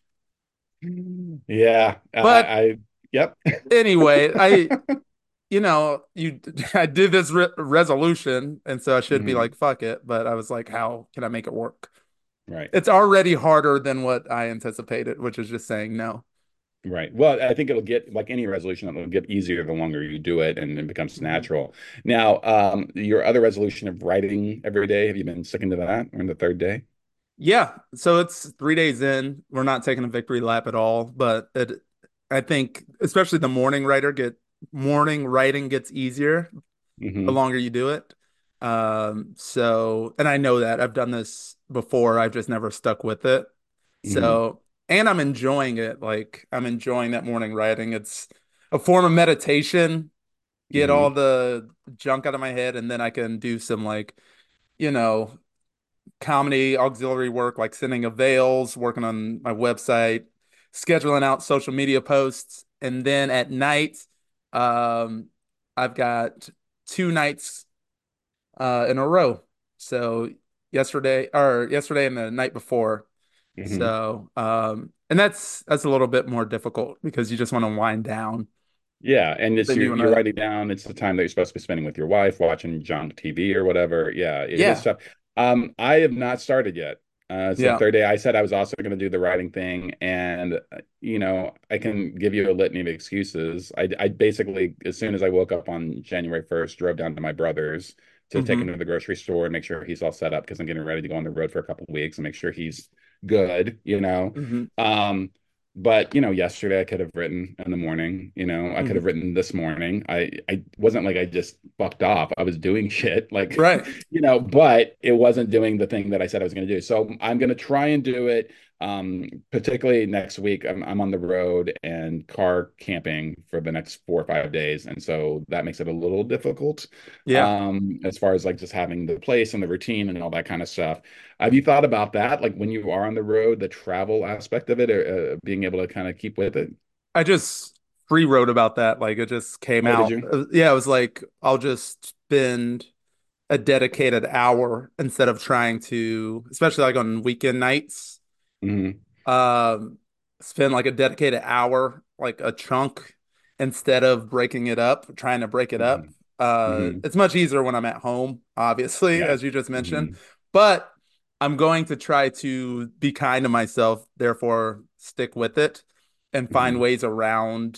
Yeah. I, But I yep. anyway, I you know, you I did this re resolution, and so I should be Hmm. like, fuck it. But I was like, how can I make it work? Right. It's already harder than what I anticipated, which is just saying no. Right. Well, I think it'll get like any resolution, it'll get easier the longer you do it and it becomes Mhm. natural. Now, um, your other resolution of writing every day, have you been sticking to that? We're in the third day? Yeah, so it's three days in. We're not taking a victory lap at all, but it, I think, especially the morning writer get morning writing gets easier the Hmm. longer you do it. Um, so, and I know that I've done this before. I've just never stuck with it. Hmm. So, and I'm enjoying it. Like I'm enjoying that morning writing. It's a form of meditation. Get all Hmm. the junk out of my head, and then I can do some like, you know, comedy auxiliary work, like sending avails, working on my website, scheduling out social media posts, and then at night, um, I've got two nights uh, in a row. So yesterday, or yesterday and the night before. Hmm. So, um, and that's that's a little bit more difficult because you just want to wind down. Yeah. And it's Then you you're want you're to, writing down, it's the time that you're supposed to be spending with your wife, watching junk T V or whatever. Yeah, it is yeah, tough. Um, I have not started yet. Uh, it's the yeah, third day. I said I was also going to do the writing thing, and uh, you know, I can give you a litany of excuses. I, I basically, as soon as I woke up on January first, drove down to my brother's to take him hmm to the grocery store and make sure he's all set up because I'm getting ready to go on the road for a couple of weeks and make sure he's good, you know. hmm Um, but you know, yesterday I could have written in the morning, you know, I could have hmm written this morning. I I wasn't like I just fucked off. I was doing shit like, right. you know, but it wasn't doing the thing that I said I was going to do. So I'm going to try and do it. Um, particularly next week, I'm I'm on the road and car camping for the next four or five days, and so that makes it a little difficult, Yeah. um, as far as like just having the place and the routine and all that kind of stuff. Have you thought about that? Like when you are on the road, the travel aspect of it, or uh, being able to kind of keep with it? I just free wrote about that. Like it just came Oh, did out. you? Uh, Yeah, it was like I'll just spend a dedicated hour instead of trying to, especially like on weekend nights, Hmm. um, spend like a dedicated hour, like a chunk, instead of breaking it up, trying to break it up. Hmm. Uh, Hmm. it's much easier when I'm at home, obviously, Yeah. as you just mentioned, Hmm. but I'm going to try to be kind to myself, therefore stick with it and find Hmm. ways around.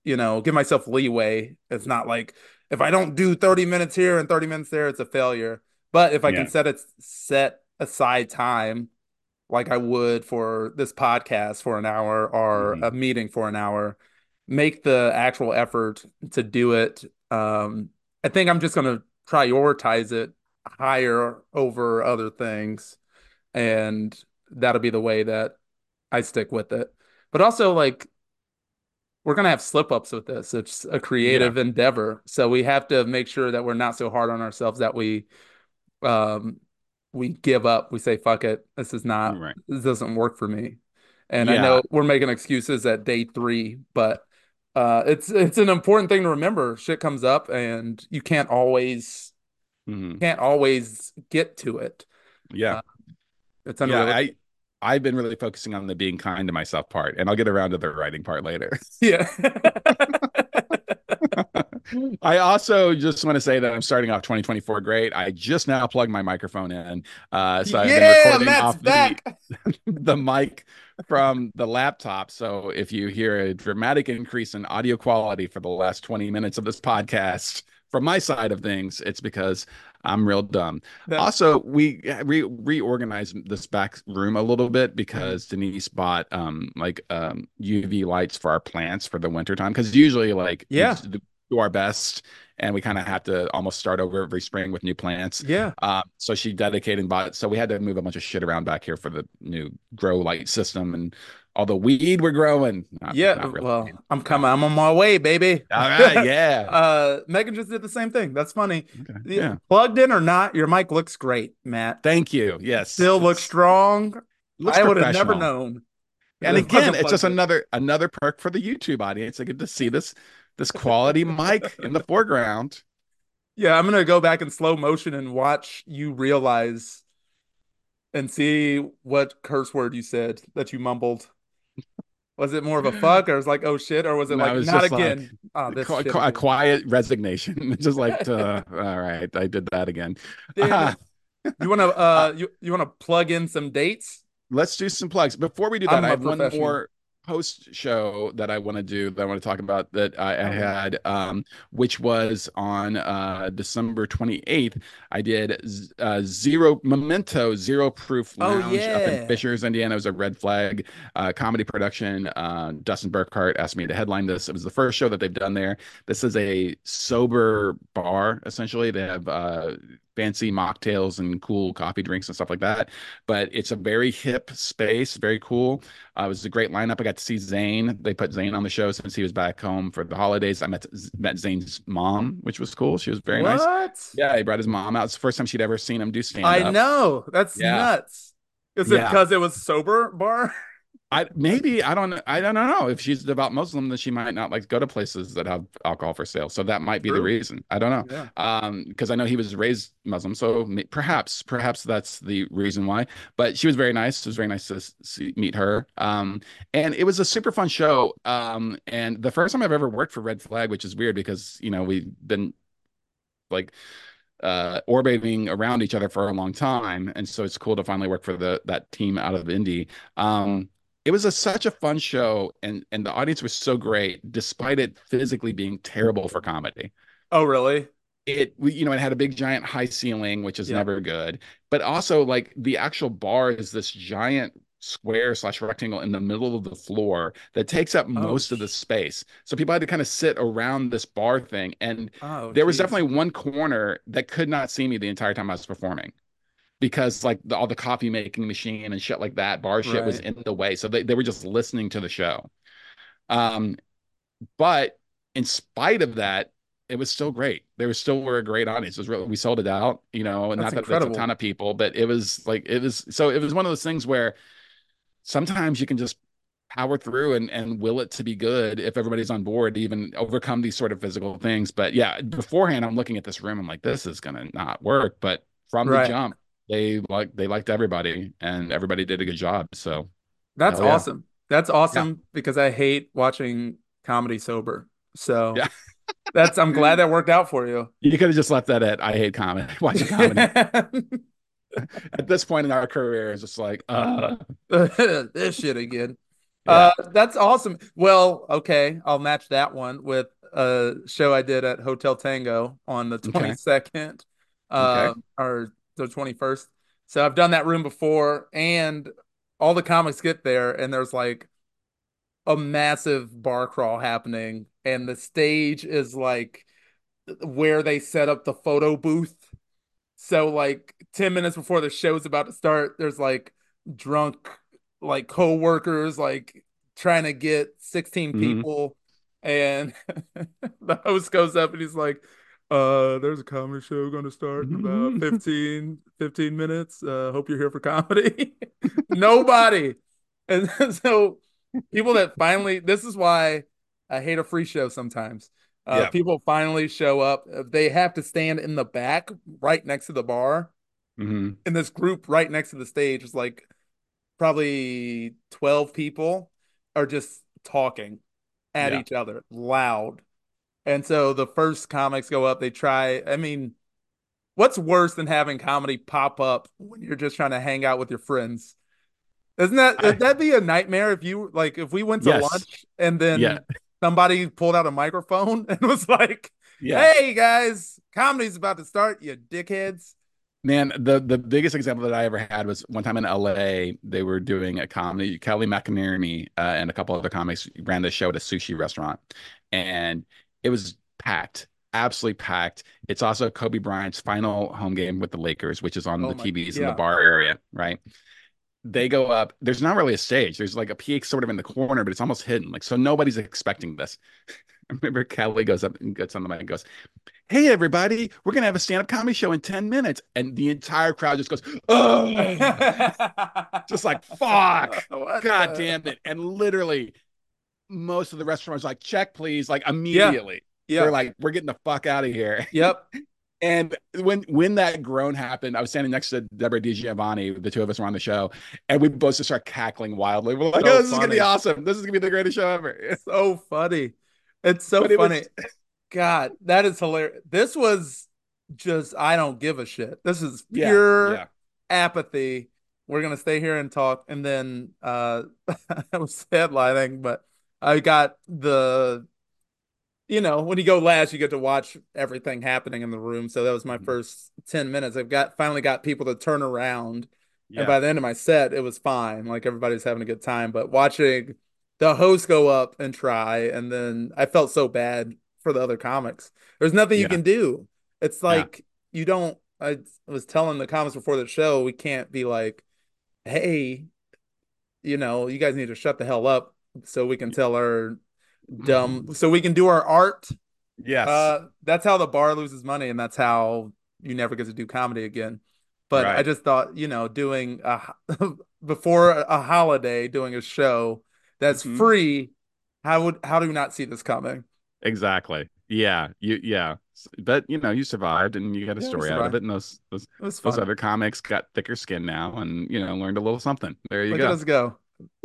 you know, give myself leeway. It's not like if I don't do thirty minutes here and thirty minutes there, it's a failure. But if I can Yeah. set it set aside time like I would for this podcast for an hour or Mhm. a meeting for an hour, make the actual effort to do it. Um, I think I'm just going to prioritize it higher over other things, and that'll be the way that I stick with it. But also, like, we're going to have slip ups with this. It's a Yeah. creative endeavor. So we have to make sure that we're not so hard on ourselves that we um we give up. We say, fuck it. This is not, Right. this doesn't work for me. And I Yeah. know we're making excuses at day three, but uh it's it's an important thing to remember. Shit comes up and you can't always Mhm. can't always get to it. Yeah. Uh, it's Yeah. unrealistic. I I've been really focusing on the being kind to myself part, and I'll get around to the writing part later. Yeah. I also just want to say that I'm starting off twenty twenty-four great. I just now plugged my microphone in. Uh, so I've been Yeah, recording Matt's off the back. the mic from the laptop. So if you hear a dramatic increase in audio quality for the last twenty minutes of this podcast from my side of things, it's because I'm real dumb. That Also, we re reorganized this back room a little bit Mhm. because Denise bought um like um U V lights for our plants for the winter time. Because usually like we Yeah. just do our best and we kind of have to almost start over every spring with new plants. Yeah. Um, so she dedicated and bought it. So we had to move a bunch of shit around back here for the new grow light system and all the weed we're growing. Not Yeah, not really. well, I'm Yeah. coming. I'm on my way, baby. All right. Yeah. Uh, Megan just did the same thing. That's funny. Okay. The- Yeah. Plugged in or not, your mic looks great, Matt. Thank you. Yes. Still looks It's strong. it looks I would have never professional. known if And it again, wasn't it's just plugged in. another another perk for the YouTube audience. I get to see this this quality mic in the foreground. Yeah, I'm gonna go back in slow motion and watch you realize and see what curse word you said that you mumbled. Was it more of a fuck, or was it like, oh shit, or was it No, like, it's not just like again? Ah, this a, shit a again. quiet resignation. Just like, uh, all right, I did that again. Damn Uh, it. You wanna uh, uh you, you wanna plug in some dates? let's do some plugs. Before we do that, I'm I a have one professional. more post show that I want to do that I want to talk about that I, I Oh yeah. had, um, which was on uh, December twenty-eighth. I did z- uh, Zero Memento Zero Proof Oh Lounge up in yeah. Fishers, Indiana. It was a Red Flag uh, comedy production. Uh, Dustin Burkhart asked me to headline this. It was the first show that they've done there. This is a sober bar, essentially. They have uh, fancy mocktails and cool coffee drinks and stuff like that. But it's a very hip space, very cool. Uh, it was a great lineup. I got to see Zane. They put Zane on the show since he was back home for the holidays. I met met Zane's mom, which was cool. She was very nice. What? Yeah, he brought his mom out. It's the first time she'd ever seen him do stand I up. know. That's Yeah, nuts. Is it yeah. because it was sober bar? I maybe I don't I don't know if she's a devout Muslim, then she might not like to go to places that have alcohol for sale. So that might be the True. reason. I don't know. Yeah. Um, because I know he was raised Muslim, so may- perhaps perhaps that's the reason why. But she was very nice. It was very nice to see, meet her. Um, and it was a super fun show. Um, and the first time I've ever worked for Red Flag, which is weird because you know we've been like uh orbiting around each other for a long time, and so it's cool to finally work for the that team out of Indy. um it was a, such a fun show, and and the audience was so great despite it physically being terrible for comedy. Oh, really? It we, you know, it had a big giant high ceiling, which is Yep. never good, but also like the actual bar is this giant square slash rectangle in the middle of the floor that takes up Oh, most of the sh space, so people had to kind of sit around this bar thing, and oh, there was jeez. definitely one corner that could not see me the entire time I was performing because like the, all the coffee making machine and shit like that bar shit was Right. in the way, so they, they were just listening to the show. um but in spite of that, it was still great. There was still were a great audience. It was really, we sold it out, you know, and That's not that that's a incredible. ton of people, but it was like it was so it was one of those things where sometimes you can just power through and and will it to be good if everybody's on board to even overcome these sort of physical things. But yeah, beforehand I'm looking at this room, I'm like, this is gonna not work. But from the Right. jump, they like they liked everybody and everybody did a good job. So That's hell yeah. awesome. That's Yeah. awesome because I hate watching comedy sober. So Yeah. that's, I'm glad that worked out for you. You could have just left that at I hate comedy, watching comedy. At this point in our career, it's just like, uh This shit again. Uh, Yeah. that's awesome. Well, okay, I'll match that one with a show I did at Hotel Tango on the Okay. twenty-second, uh, Okay. or the twenty-first. So I've done that room before, and all the comics get there, and there's like a massive bar crawl happening, and the stage is like where they set up the photo booth. So like ten minutes before the show's about to start, there's like drunk like co-workers like trying to get sixteen Hmm. people, and the host goes up and he's like, uh there's a comedy show going to start in about fifteen fifteen minutes. Uh hope you're here for comedy. Nobody. And so people that finally, this is why I hate a free show sometimes. Uh, Yeah. people finally show up. Uh, They have to stand in the back right next to the bar. Hmm. And this group right next to the stage is like probably twelve people are just talking at Yeah. each other loud. And so the first comics go up, they try. I mean, what's worse than having comedy pop up when you're just trying to hang out with your friends? Isn't that would I, that be a nightmare if you like if we went to yes. lunch and Yeah. then somebody pulled out a microphone and was like, Yeah. "Hey guys, comedy's about to start, you dickheads." Man, the the biggest example that I ever had was one time in L A. They were doing a comedy. Kelly McInerney uh, and a couple other comics ran this show at a sushi restaurant, and it was packed, absolutely packed. It's also Kobe Bryant's final home game with the Lakers, which is on Oh the my, T Vs in the yeah. bar area, right? They go up. There's not really a stage. There's like a P A sort of in the corner, but it's almost hidden. Like so, nobody's expecting this. I remember Kelly goes up and gets on the mic and goes, "Hey everybody, we're gonna have a stand-up comedy show in ten minutes." And the entire crowd just goes, "Oh," just like fuck, What god the? damn it. And literally most of the restaurants like, "Check please," like Yeah, immediately. They're yeah, like, "We're getting the fuck out of here." yep. And when when that groan happened, I was standing next to Deborah DiGiovanni. The two of us were on the show, and we both just start cackling wildly. We're like, "Oh, So this is gonna be funny. awesome! This is gonna be the greatest show ever!" So funny. It's so But it funny. was, God, that is hilarious. This was just, I don't give a shit. This is yeah, pure yeah, apathy. We're gonna stay here and talk. And then uh I was headlining, but I got the, you know, when you go last, you get to watch everything happening in the room. So that was my mhm, first ten minutes. I've got finally got people to turn around. And yeah, by the end of my set, it was fine. Like everybody's having a good time. But watching the host go up and try, and then I felt so bad for the other comics. There's nothing you yeah, can do. It's yeah. like you don't. I was telling the comics before the show, we can't be like, hey, you know, you guys need to shut the hell up so we can tell our dumb, so we can do our art. Yes, Uh, that's how the bar loses money, and that's how you never get to do comedy again. But I right. just thought, you know, doing a before a holiday, doing a show that's Hmm. free, how would how do we not see this coming? Exactly. Yeah. You yeah. But you know, you survived and you got a Yeah, we story out of survived. it. And those those It was those fun. other comics got thicker skin now and you know, learned a little something. There you Look at go. us go.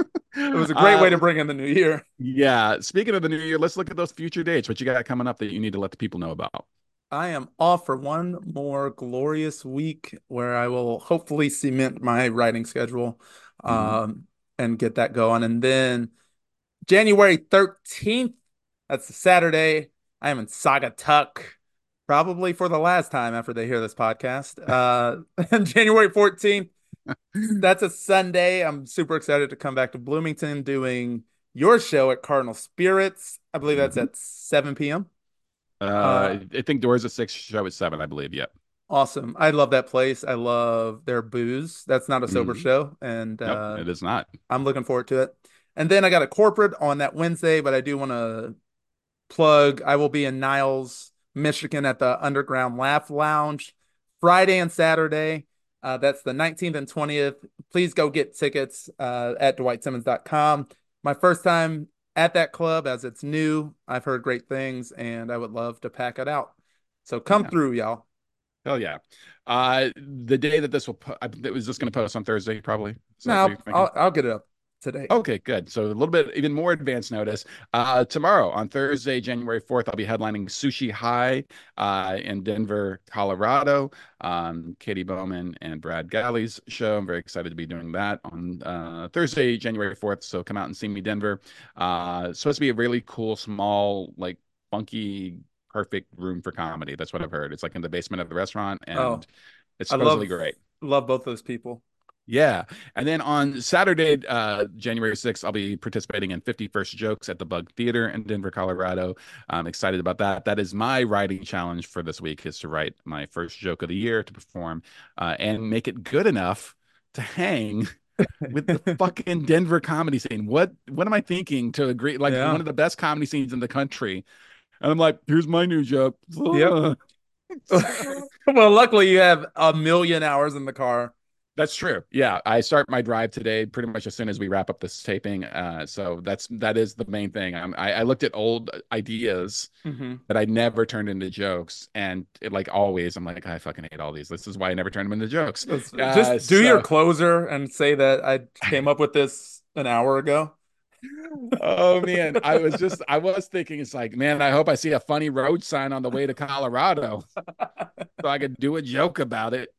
It was a great way to Uh bring in the new year. yeah. Speaking of the new year, let's look at those future dates. What you got coming up that you need to let the people know about? I am off for one more glorious week where I will hopefully cement my writing schedule, Hmm. um, and get that going. And then January thirteenth, that's a Saturday. I am in Sagatuck, probably for the last time after they hear this podcast. Uh, and January fourteenth, that's a Sunday. I'm super excited to come back to Bloomington doing your show at Cardinal Spirits. I believe that's Hmm. at seven p m. Uh, Uh I think doors at six, show at seven, I believe. Yep. awesome. I love that place. I love their booze. That's not a sober Hmm. show, and Nope, uh, it is not. I'm looking forward to it. And then I got a corporate on that Wednesday, but I do want to plug. I will be in Niles, Michigan at the Underground Laugh Lounge Friday and Saturday. Uh, that's the nineteenth and twentieth. Please go get tickets uh, at dwight simmons dot com. My first time at that club as it's new. I've heard great things and I would love to pack it out. So come Yeah. through, y'all. Hell yeah. Uh the day that this will put, I was just gonna post on Thursday, probably. Is that what No, you're thinking? I'll I'll get it up. today. Okay, good. So a little bit even more advanced notice. Uh, tomorrow on Thursday, January fourth, I'll be headlining Sushi High uh, in Denver, Colorado. Um, Katie Bowman and Brad Galley's show. I'm very excited to be doing that on uh, Thursday, January fourth. So come out and see me, Denver. Uh, it's supposed to be a really cool, small, like funky, perfect room for comedy. That's what I've heard. It's like in the basement of the restaurant, Oh, and it's I supposedly love great. love both those people. Yeah. And then on Saturday, uh, January sixth, I'll be participating in fifty First Jokes at the Bug Theater in Denver, Colorado. I'm excited about that. That is my writing challenge for this week is to write my first joke of the year to perform uh, and make it good enough to hang with the fucking Denver comedy scene. What what am I thinking to agree? Like one Yeah. of the best comedy scenes in the country. And I'm like, here's my new joke. Yep. Well, luckily you have a million hours in the car. That's true. Yeah, I start my drive today pretty much as soon as we wrap up this taping. Uh, so that's that is the main thing. I'm, I, I looked at old ideas Hmm. that I never turned into jokes, and it, like always, I'm like, I fucking hate all these. This is why I never turned them into jokes. Uh, Just do your so, closer and say that I came up with this an hour ago. oh man, I was just I was thinking, it's like, man, I hope I see a funny road sign on the way to Colorado so I could do a joke about it.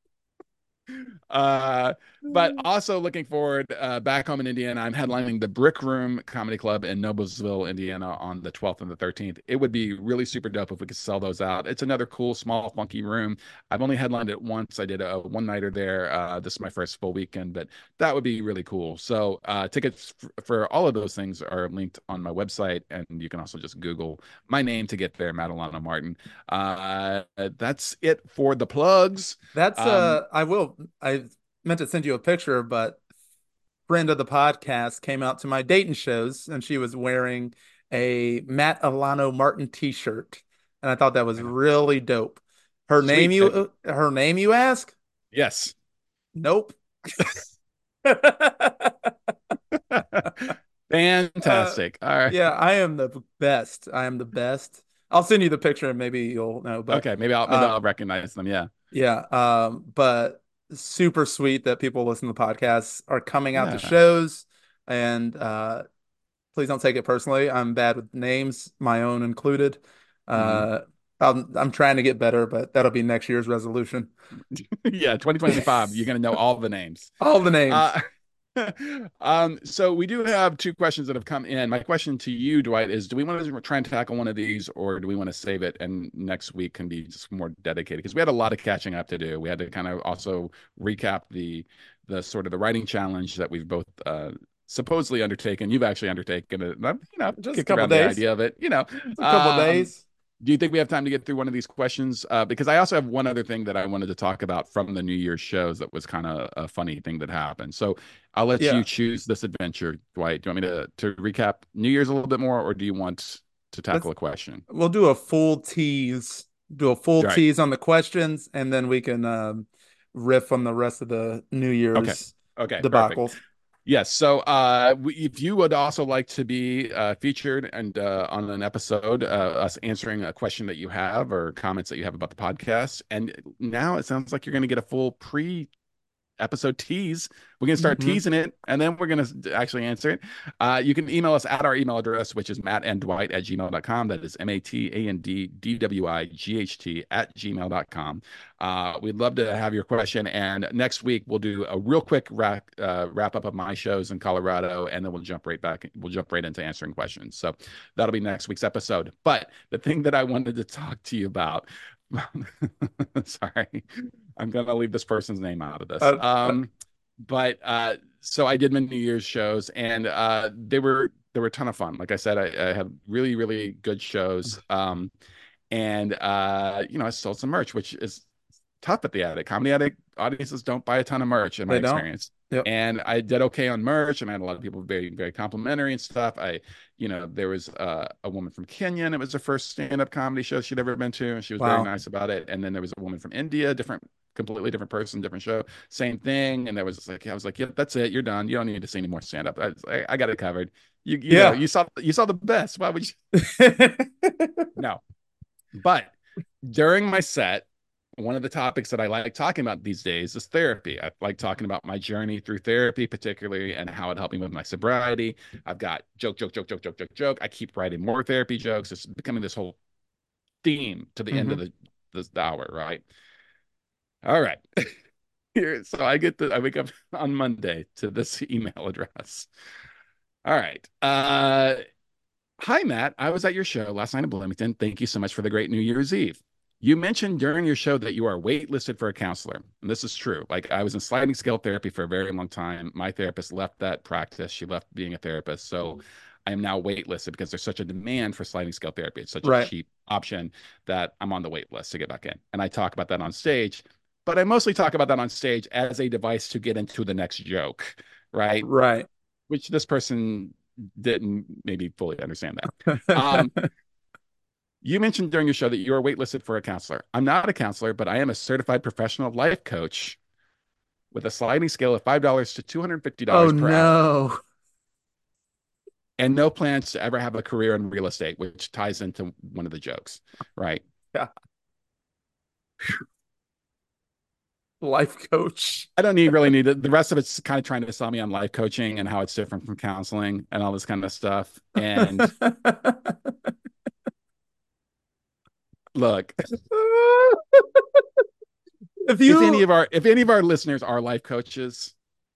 Uh, but also looking forward uh, back home in Indiana, I'm headlining the Brick Room Comedy Club in Noblesville, Indiana on the twelfth and the thirteenth. It would be really super dope if we could sell those out. It's another cool, small, funky room. I've only headlined it once. I did a one nighter there. Uh, this is my first full weekend, but that would be really cool. So uh, tickets f- for all of those things are linked on my website, and you can also just Google my name to get there, Matt Alano Martin. Uh, that's it for the plugs. That's Um, uh I will I meant to send you a picture, but friend of the podcast came out to my Dayton shows and she was wearing a Matt Alano Martin t-shirt. And I thought that was really dope. Her name Sweet. Uh, you her name you ask? yes. Nope. Uh, Fantastic. All right. yeah, I am the best. I am the best. I'll send you the picture and maybe you'll know. But Okay. Maybe I'll maybe uh, I'll recognize them. Yeah. yeah, um, but super sweet that people listen to podcasts are coming out to Yeah. shows. And uh, please don't take it personally. I'm bad with names, my own included. Mhm. Uh, I'm I'm trying to get better, but that'll be next year's resolution. Yeah. twenty twenty-five. You're gonna know all the names. All the names. Uh, um, so we do have two questions that have come in. My question to you, Dwight, is do we want to try and tackle one of these or do we want to save it and next week can be just more dedicated? Because we had a lot of catching up to do. We had to kind of also recap the the sort of the writing challenge that we've both uh supposedly undertaken. You've actually undertaken it. And I've, you know, Just a kicked couple around the days. idea of it, you know. It's a couple Um, days. do you think we have time to get through one of these questions? Uh, because I also have one other thing that I wanted to talk about from the New Year's shows that was kind of a funny thing that happened. So I'll let you Yeah. choose this adventure, Dwight. Do you want me to to recap New Year's a little bit more, or do you want to Let's tackle a question? we'll do a full tease. Do a full Right. tease on the questions, and then we can um, riff on the rest of the New Okay. Year's Okay. Perfect. debacles. Yes. So, uh, we, if you would also like to be uh, featured and uh, on an episode, uh, us answering a question that you have or comments that you have about the podcast, and now it sounds like you're going to get a full pre episode tease. We're going to start Hmm. teasing it and then we're going to actually answer it. Uh, you can email us at our email address, which is matt and dwight at gmail dot com. That is M A T A N D D W I G H T at gmail dot com. Uh, we'd love to have your question. And next week, we'll do a real quick wrap, uh, wrap up of my shows in Colorado, and then we'll jump right back. We'll jump right into answering questions. So that'll be next week's episode. But the thing that I wanted to talk to you about, sorry, I'm gonna leave this person's name out of this. Uh, uh, Um, but uh, so I did my New Year's shows, and uh, they were they were a ton of fun. Like I said, I, I had really really good shows. Um, and uh, you know, I sold some merch, which is tough at the Attic. Comedy Attic audiences don't buy a ton of merch in my they don't. experience. Yep. And I did okay on merch, and I had a lot of people very, very complimentary and stuff. I, you know, there was uh, a woman from Kenya, and it was her first stand-up comedy show she'd ever been to, and she was very Wow. nice about it. And then there was a woman from India, different, completely different person, different show, same thing. And there was like, I was like, yeah, that's it, you're done. You don't need to see any more stand-up. I, I, I got it covered. You, you know, Yeah. you saw, you saw the best. Why would you? No, but during my set, one of the topics that I like talking about these days is therapy. I like talking about my journey through therapy, particularly, and how it helped me with my sobriety. I've got joke, joke, joke, joke, joke, joke, joke. I keep writing more therapy jokes. It's becoming this whole theme to the end of Hmm. the this hour, right? All right. Here, so I get the I wake up on Monday to this email address. All right. Uh Hi, Matt. I was at your show last night in Bloomington. Thank you so much for the great New Year's Eve. You mentioned during your show that you are waitlisted for a counselor. And this is true. Like, I was in sliding scale therapy for a very long time. My therapist left that practice. She left being a therapist. So I am now waitlisted because there's such a demand for sliding scale therapy. It's such a Right. cheap option that I'm on the wait list to get back in. And I talk about that on stage, but I mostly talk about that on stage as a device to get into the next joke, right? Right. Which this person didn't maybe fully understand that. Um, you mentioned during your show that you are waitlisted for a counselor. I'm not a counselor, but I am a certified professional life coach with a sliding scale of five dollars to Oh two hundred fifty dollars per hour no. and no plans to ever have a career in real estate, which ties into one of the jokes, right? Yeah. Life coach. I don't need really need it. The rest of it's kind of trying to sell me on life coaching and how it's different from counseling and all this kind of stuff. And look, If if any you, of our if any of our listeners are life coaches,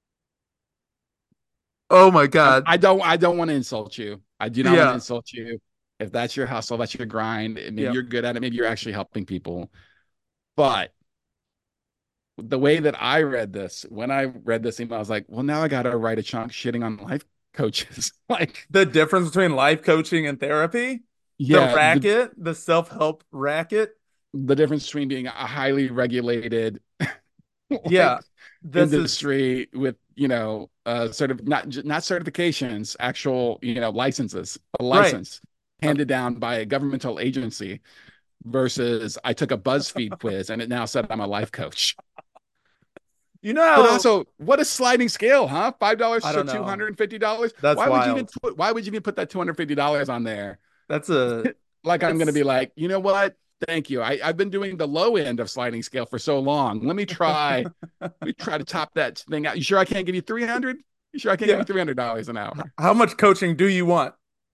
oh my I'm, God. I don't I don't want to insult you. I do not want to Yeah. insult you. If that's your hustle, that's your grind. Maybe Yeah. you're good at it. Maybe you're actually helping people. But the way that I read this, when I read this email, I was like, well, now I got to write a chunk shitting on life coaches. Like, The difference between life coaching and therapy, the yeah, the racket, the self-help racket. the difference between being a highly regulated Yeah. like This is, industry with you know uh sort of not not certifications, actual you know licenses, a right. license handed down by a governmental agency versus I took a BuzzFeed quiz and it now said I'm a life coach. You know But how, also, what a sliding scale, huh? Five dollars I to don't two know. hundred and fifty dollars. That's Why would you even wild. put? Why would you even put that two hundred fifty dollars on there? That's a, Like I'm going to it's, be like, you know what? Thank you. I, I've been doing the low end of sliding scale for so long. Let me try. Let me try to top that thing out. You sure I can't give you three hundred? You sure I can't give yeah. you three hundred dollars an hour? How much coaching do you want?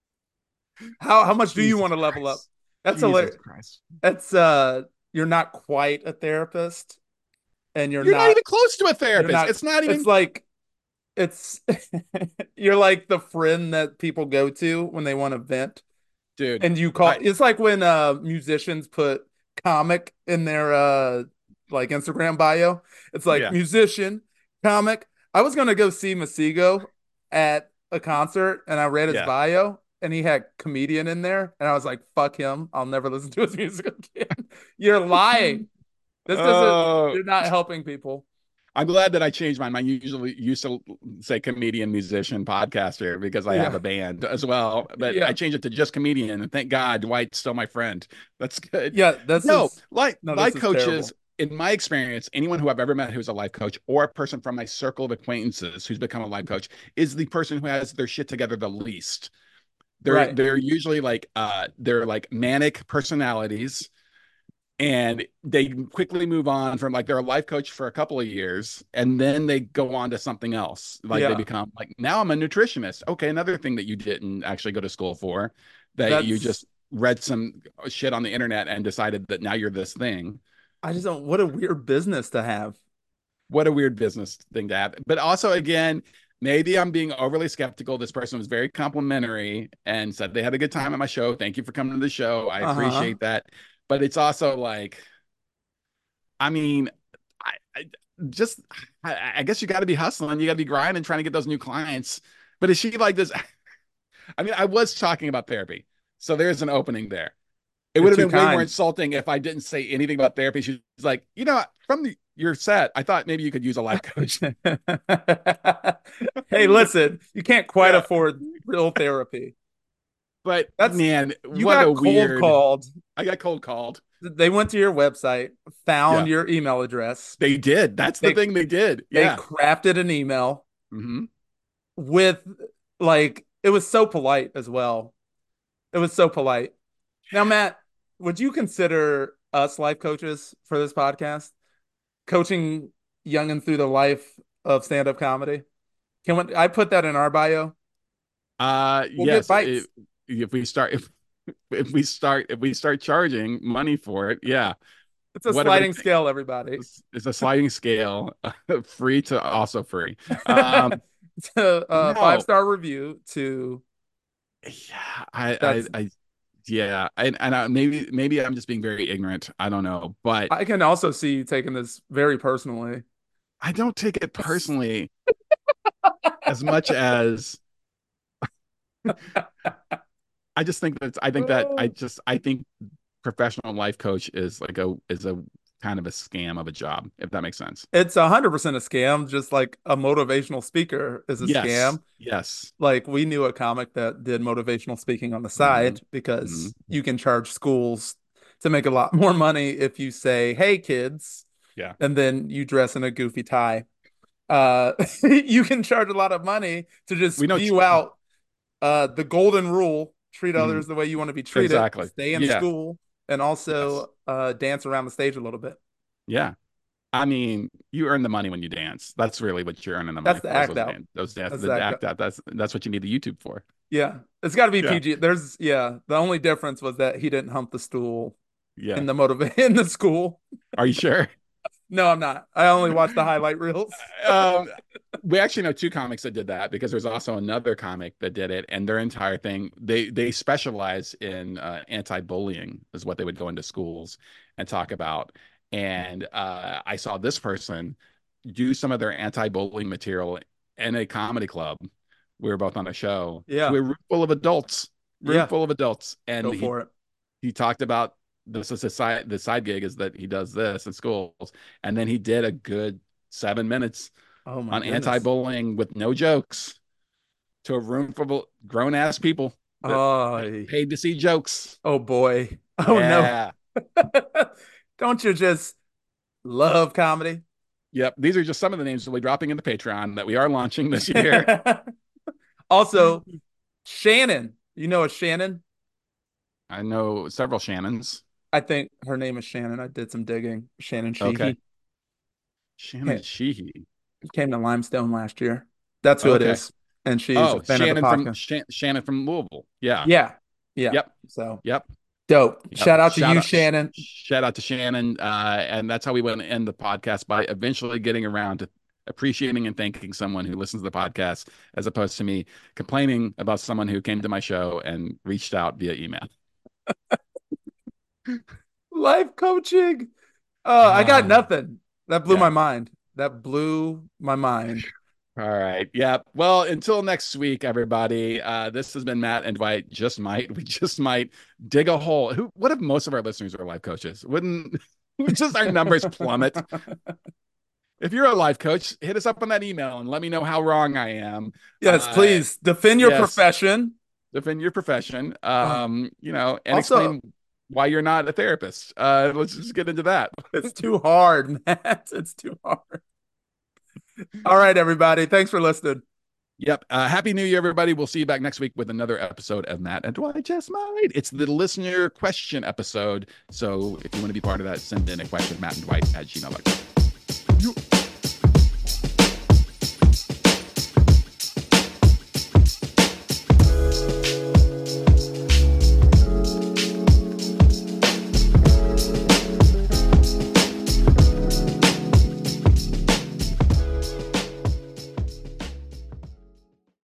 How how much do you want Jesus to level up? Christ. That's Jesus hilarious. Christ. That's uh you're not quite a therapist and you're You're not not even close to a you're therapist. not It's not it's even, like it's you're like the friend that people go to when they want to vent dude. and you call I it's like when uh musicians put comic in their uh like Instagram bio. It's like yeah, musician, comic. I was gonna go see Masigo at a concert and I read his yeah. bio and he had comedian in there and I was like, fuck him. I'll never listen to his music again. You're lying. This doesn't Oh, you're not helping people. I'm glad that I changed mine. I usually used to say comedian, musician, podcaster because I have Yeah. a band as well, but I Yeah. changed it to just comedian. And thank God Dwight's still my friend. That's good. Yeah. This No, is like no, this life is coaches, terrible. in my experience, anyone who I've ever met who's a life coach or a person from my circle of acquaintances who's become a life coach is the person who has their shit together the least. They're Right. they're usually like uh they're like manic personalities and they quickly move on from like they're a life coach for a couple of years and then they go on to something else like they Yeah. become like now I'm a nutritionist. Okay, another thing that you didn't actually go to school for, that you That's just read some shit on the internet and decided that now you're this thing. I just don't what a weird business to have. What a weird business thing to have. But also again, maybe I'm being overly skeptical. This person was very complimentary and said they had a good time at my show. Thank you for coming to the show. I Uh-huh. appreciate that. But it's also like, I mean, I, I just, I, I guess you got to be hustling. You got to be grinding, trying to get those new clients. But is she like this? I mean, I was talking about therapy. So there's an opening there. It You're would have too been way more kind. insulting if I didn't say anything about therapy. She's like, you know, from the, your set, I thought maybe you could use a life coach. Hey, listen, you can't quite Yeah. afford real therapy. But That's man, you what a got cold weird, called. I got cold called. They went to your website, found Yeah. your email address. They did. That's the They thing they did. they Yeah. crafted an email Hmm. with like it was so polite as well. It was so polite. Now, Matt, would you consider us life coaches for this podcast, coaching young and through the life of stand-up comedy. Can we, I put that in our bio? Uh, We'll get yes. bites. If, if we start, if, if we start, if we start charging money for it, yeah. It's a Whatever. sliding scale, everybody. It's, it's a sliding scale, free to also free. Um, to, uh, five no, star review to yeah, I, I, that's. I, yeah, and and I, maybe maybe I'm just being very ignorant. I don't know, but I can also see you taking this very personally. I don't take it personally as much as I just think that I think that I just I think professional life coach is like a is a kind of a scam of a job, if that makes sense. It's a hundred percent a scam, just like a motivational speaker is a Yes, scam. yes. Like we knew a comic that did motivational speaking on the Hmm. side because Hmm. you can charge schools to make a lot more money if you say, "Hey kids," Yeah, and then you dress in a goofy tie. Uh, you can charge a lot of money to just we know. spew out uh, the golden rule: treat Mhm. others the way you want to be treated, Exactly. stay in Yeah. school, and Yes. also uh, dance around the stage a little bit. Yeah. I mean, you earn the money when you dance. That's really what you're earning the money That's the for. Is act those out. dance, those dance, That's the the act out. act out. That's that's what you need the YouTube for. Yeah, it's got to be Yeah. P G. There's yeah. The only difference was that he didn't hump the stool Yeah. in the motiva- in the school. Are you sure? No, I'm not. I only watched the highlight reels. um, we actually know two comics that did that because there's also another comic that did it, and their entire thing they they specialize in uh, anti-bullying is what they would go into schools and talk about. And uh, I saw this person do some of their anti-bullying material in a comedy club. We were both on a show to Yeah, a room full of adults, room yeah. full of adults, and Go he for it. he talked about this is his side the side gig is that he does this in schools, and then he did a good seven minutes Oh my on goodness. anti-bullying with no jokes to a room full of grown-ass people that Oh, paid to see jokes. oh boy. Oh no. Yeah. Don't you just love comedy? Yep. These are just some of the names that we're dropping in the Patreon that we are launching this year. Also, Shannon. You know a Shannon? I know several Shannons. I think her name is Shannon. I did some digging. Shannon Okay. Sheehy Shannon Sheehy. came to Limestone last year. That's who it Okay. is. And she's a Oh, fan of the Shannon from podcast. Shan- Shannon from Louisville. Yeah. Yeah. Yeah. Yep. So Yep. dope. Yep. Shout out to Shout you, out, sh- Shannon. shout out to Shannon. Uh, and that's how we want to end the podcast by eventually getting around to appreciating and thanking someone who listens to the podcast, as opposed to me complaining about someone who came to my show and reached out via email. Life coaching. Uh, I got Uh, nothing. That blew yeah. my mind. That blew my mind. All right. Yeah. Well, until next week, everybody. Uh, this has been Matt and Dwight. Just might we just might dig a hole. Who? What if most of our listeners are life coaches? Wouldn't just our numbers plummet? If you're a life coach, hit us up on that email and let me know how wrong I am. Yes, Uh, please defend your yes, profession. defend your profession. Uh, Um, you know, and also, explain why you're not a therapist. Uh, let's just get into that. it's too hard, Matt. It's too hard. All right, everybody. Thanks for listening. Yep. Uh, Happy New Year, everybody. We'll see you back next week with another episode of Matt and Dwight Just Might. It's the listener question episode. So if you want to be part of that, send in a question, Matt and Dwight at gmail dot com.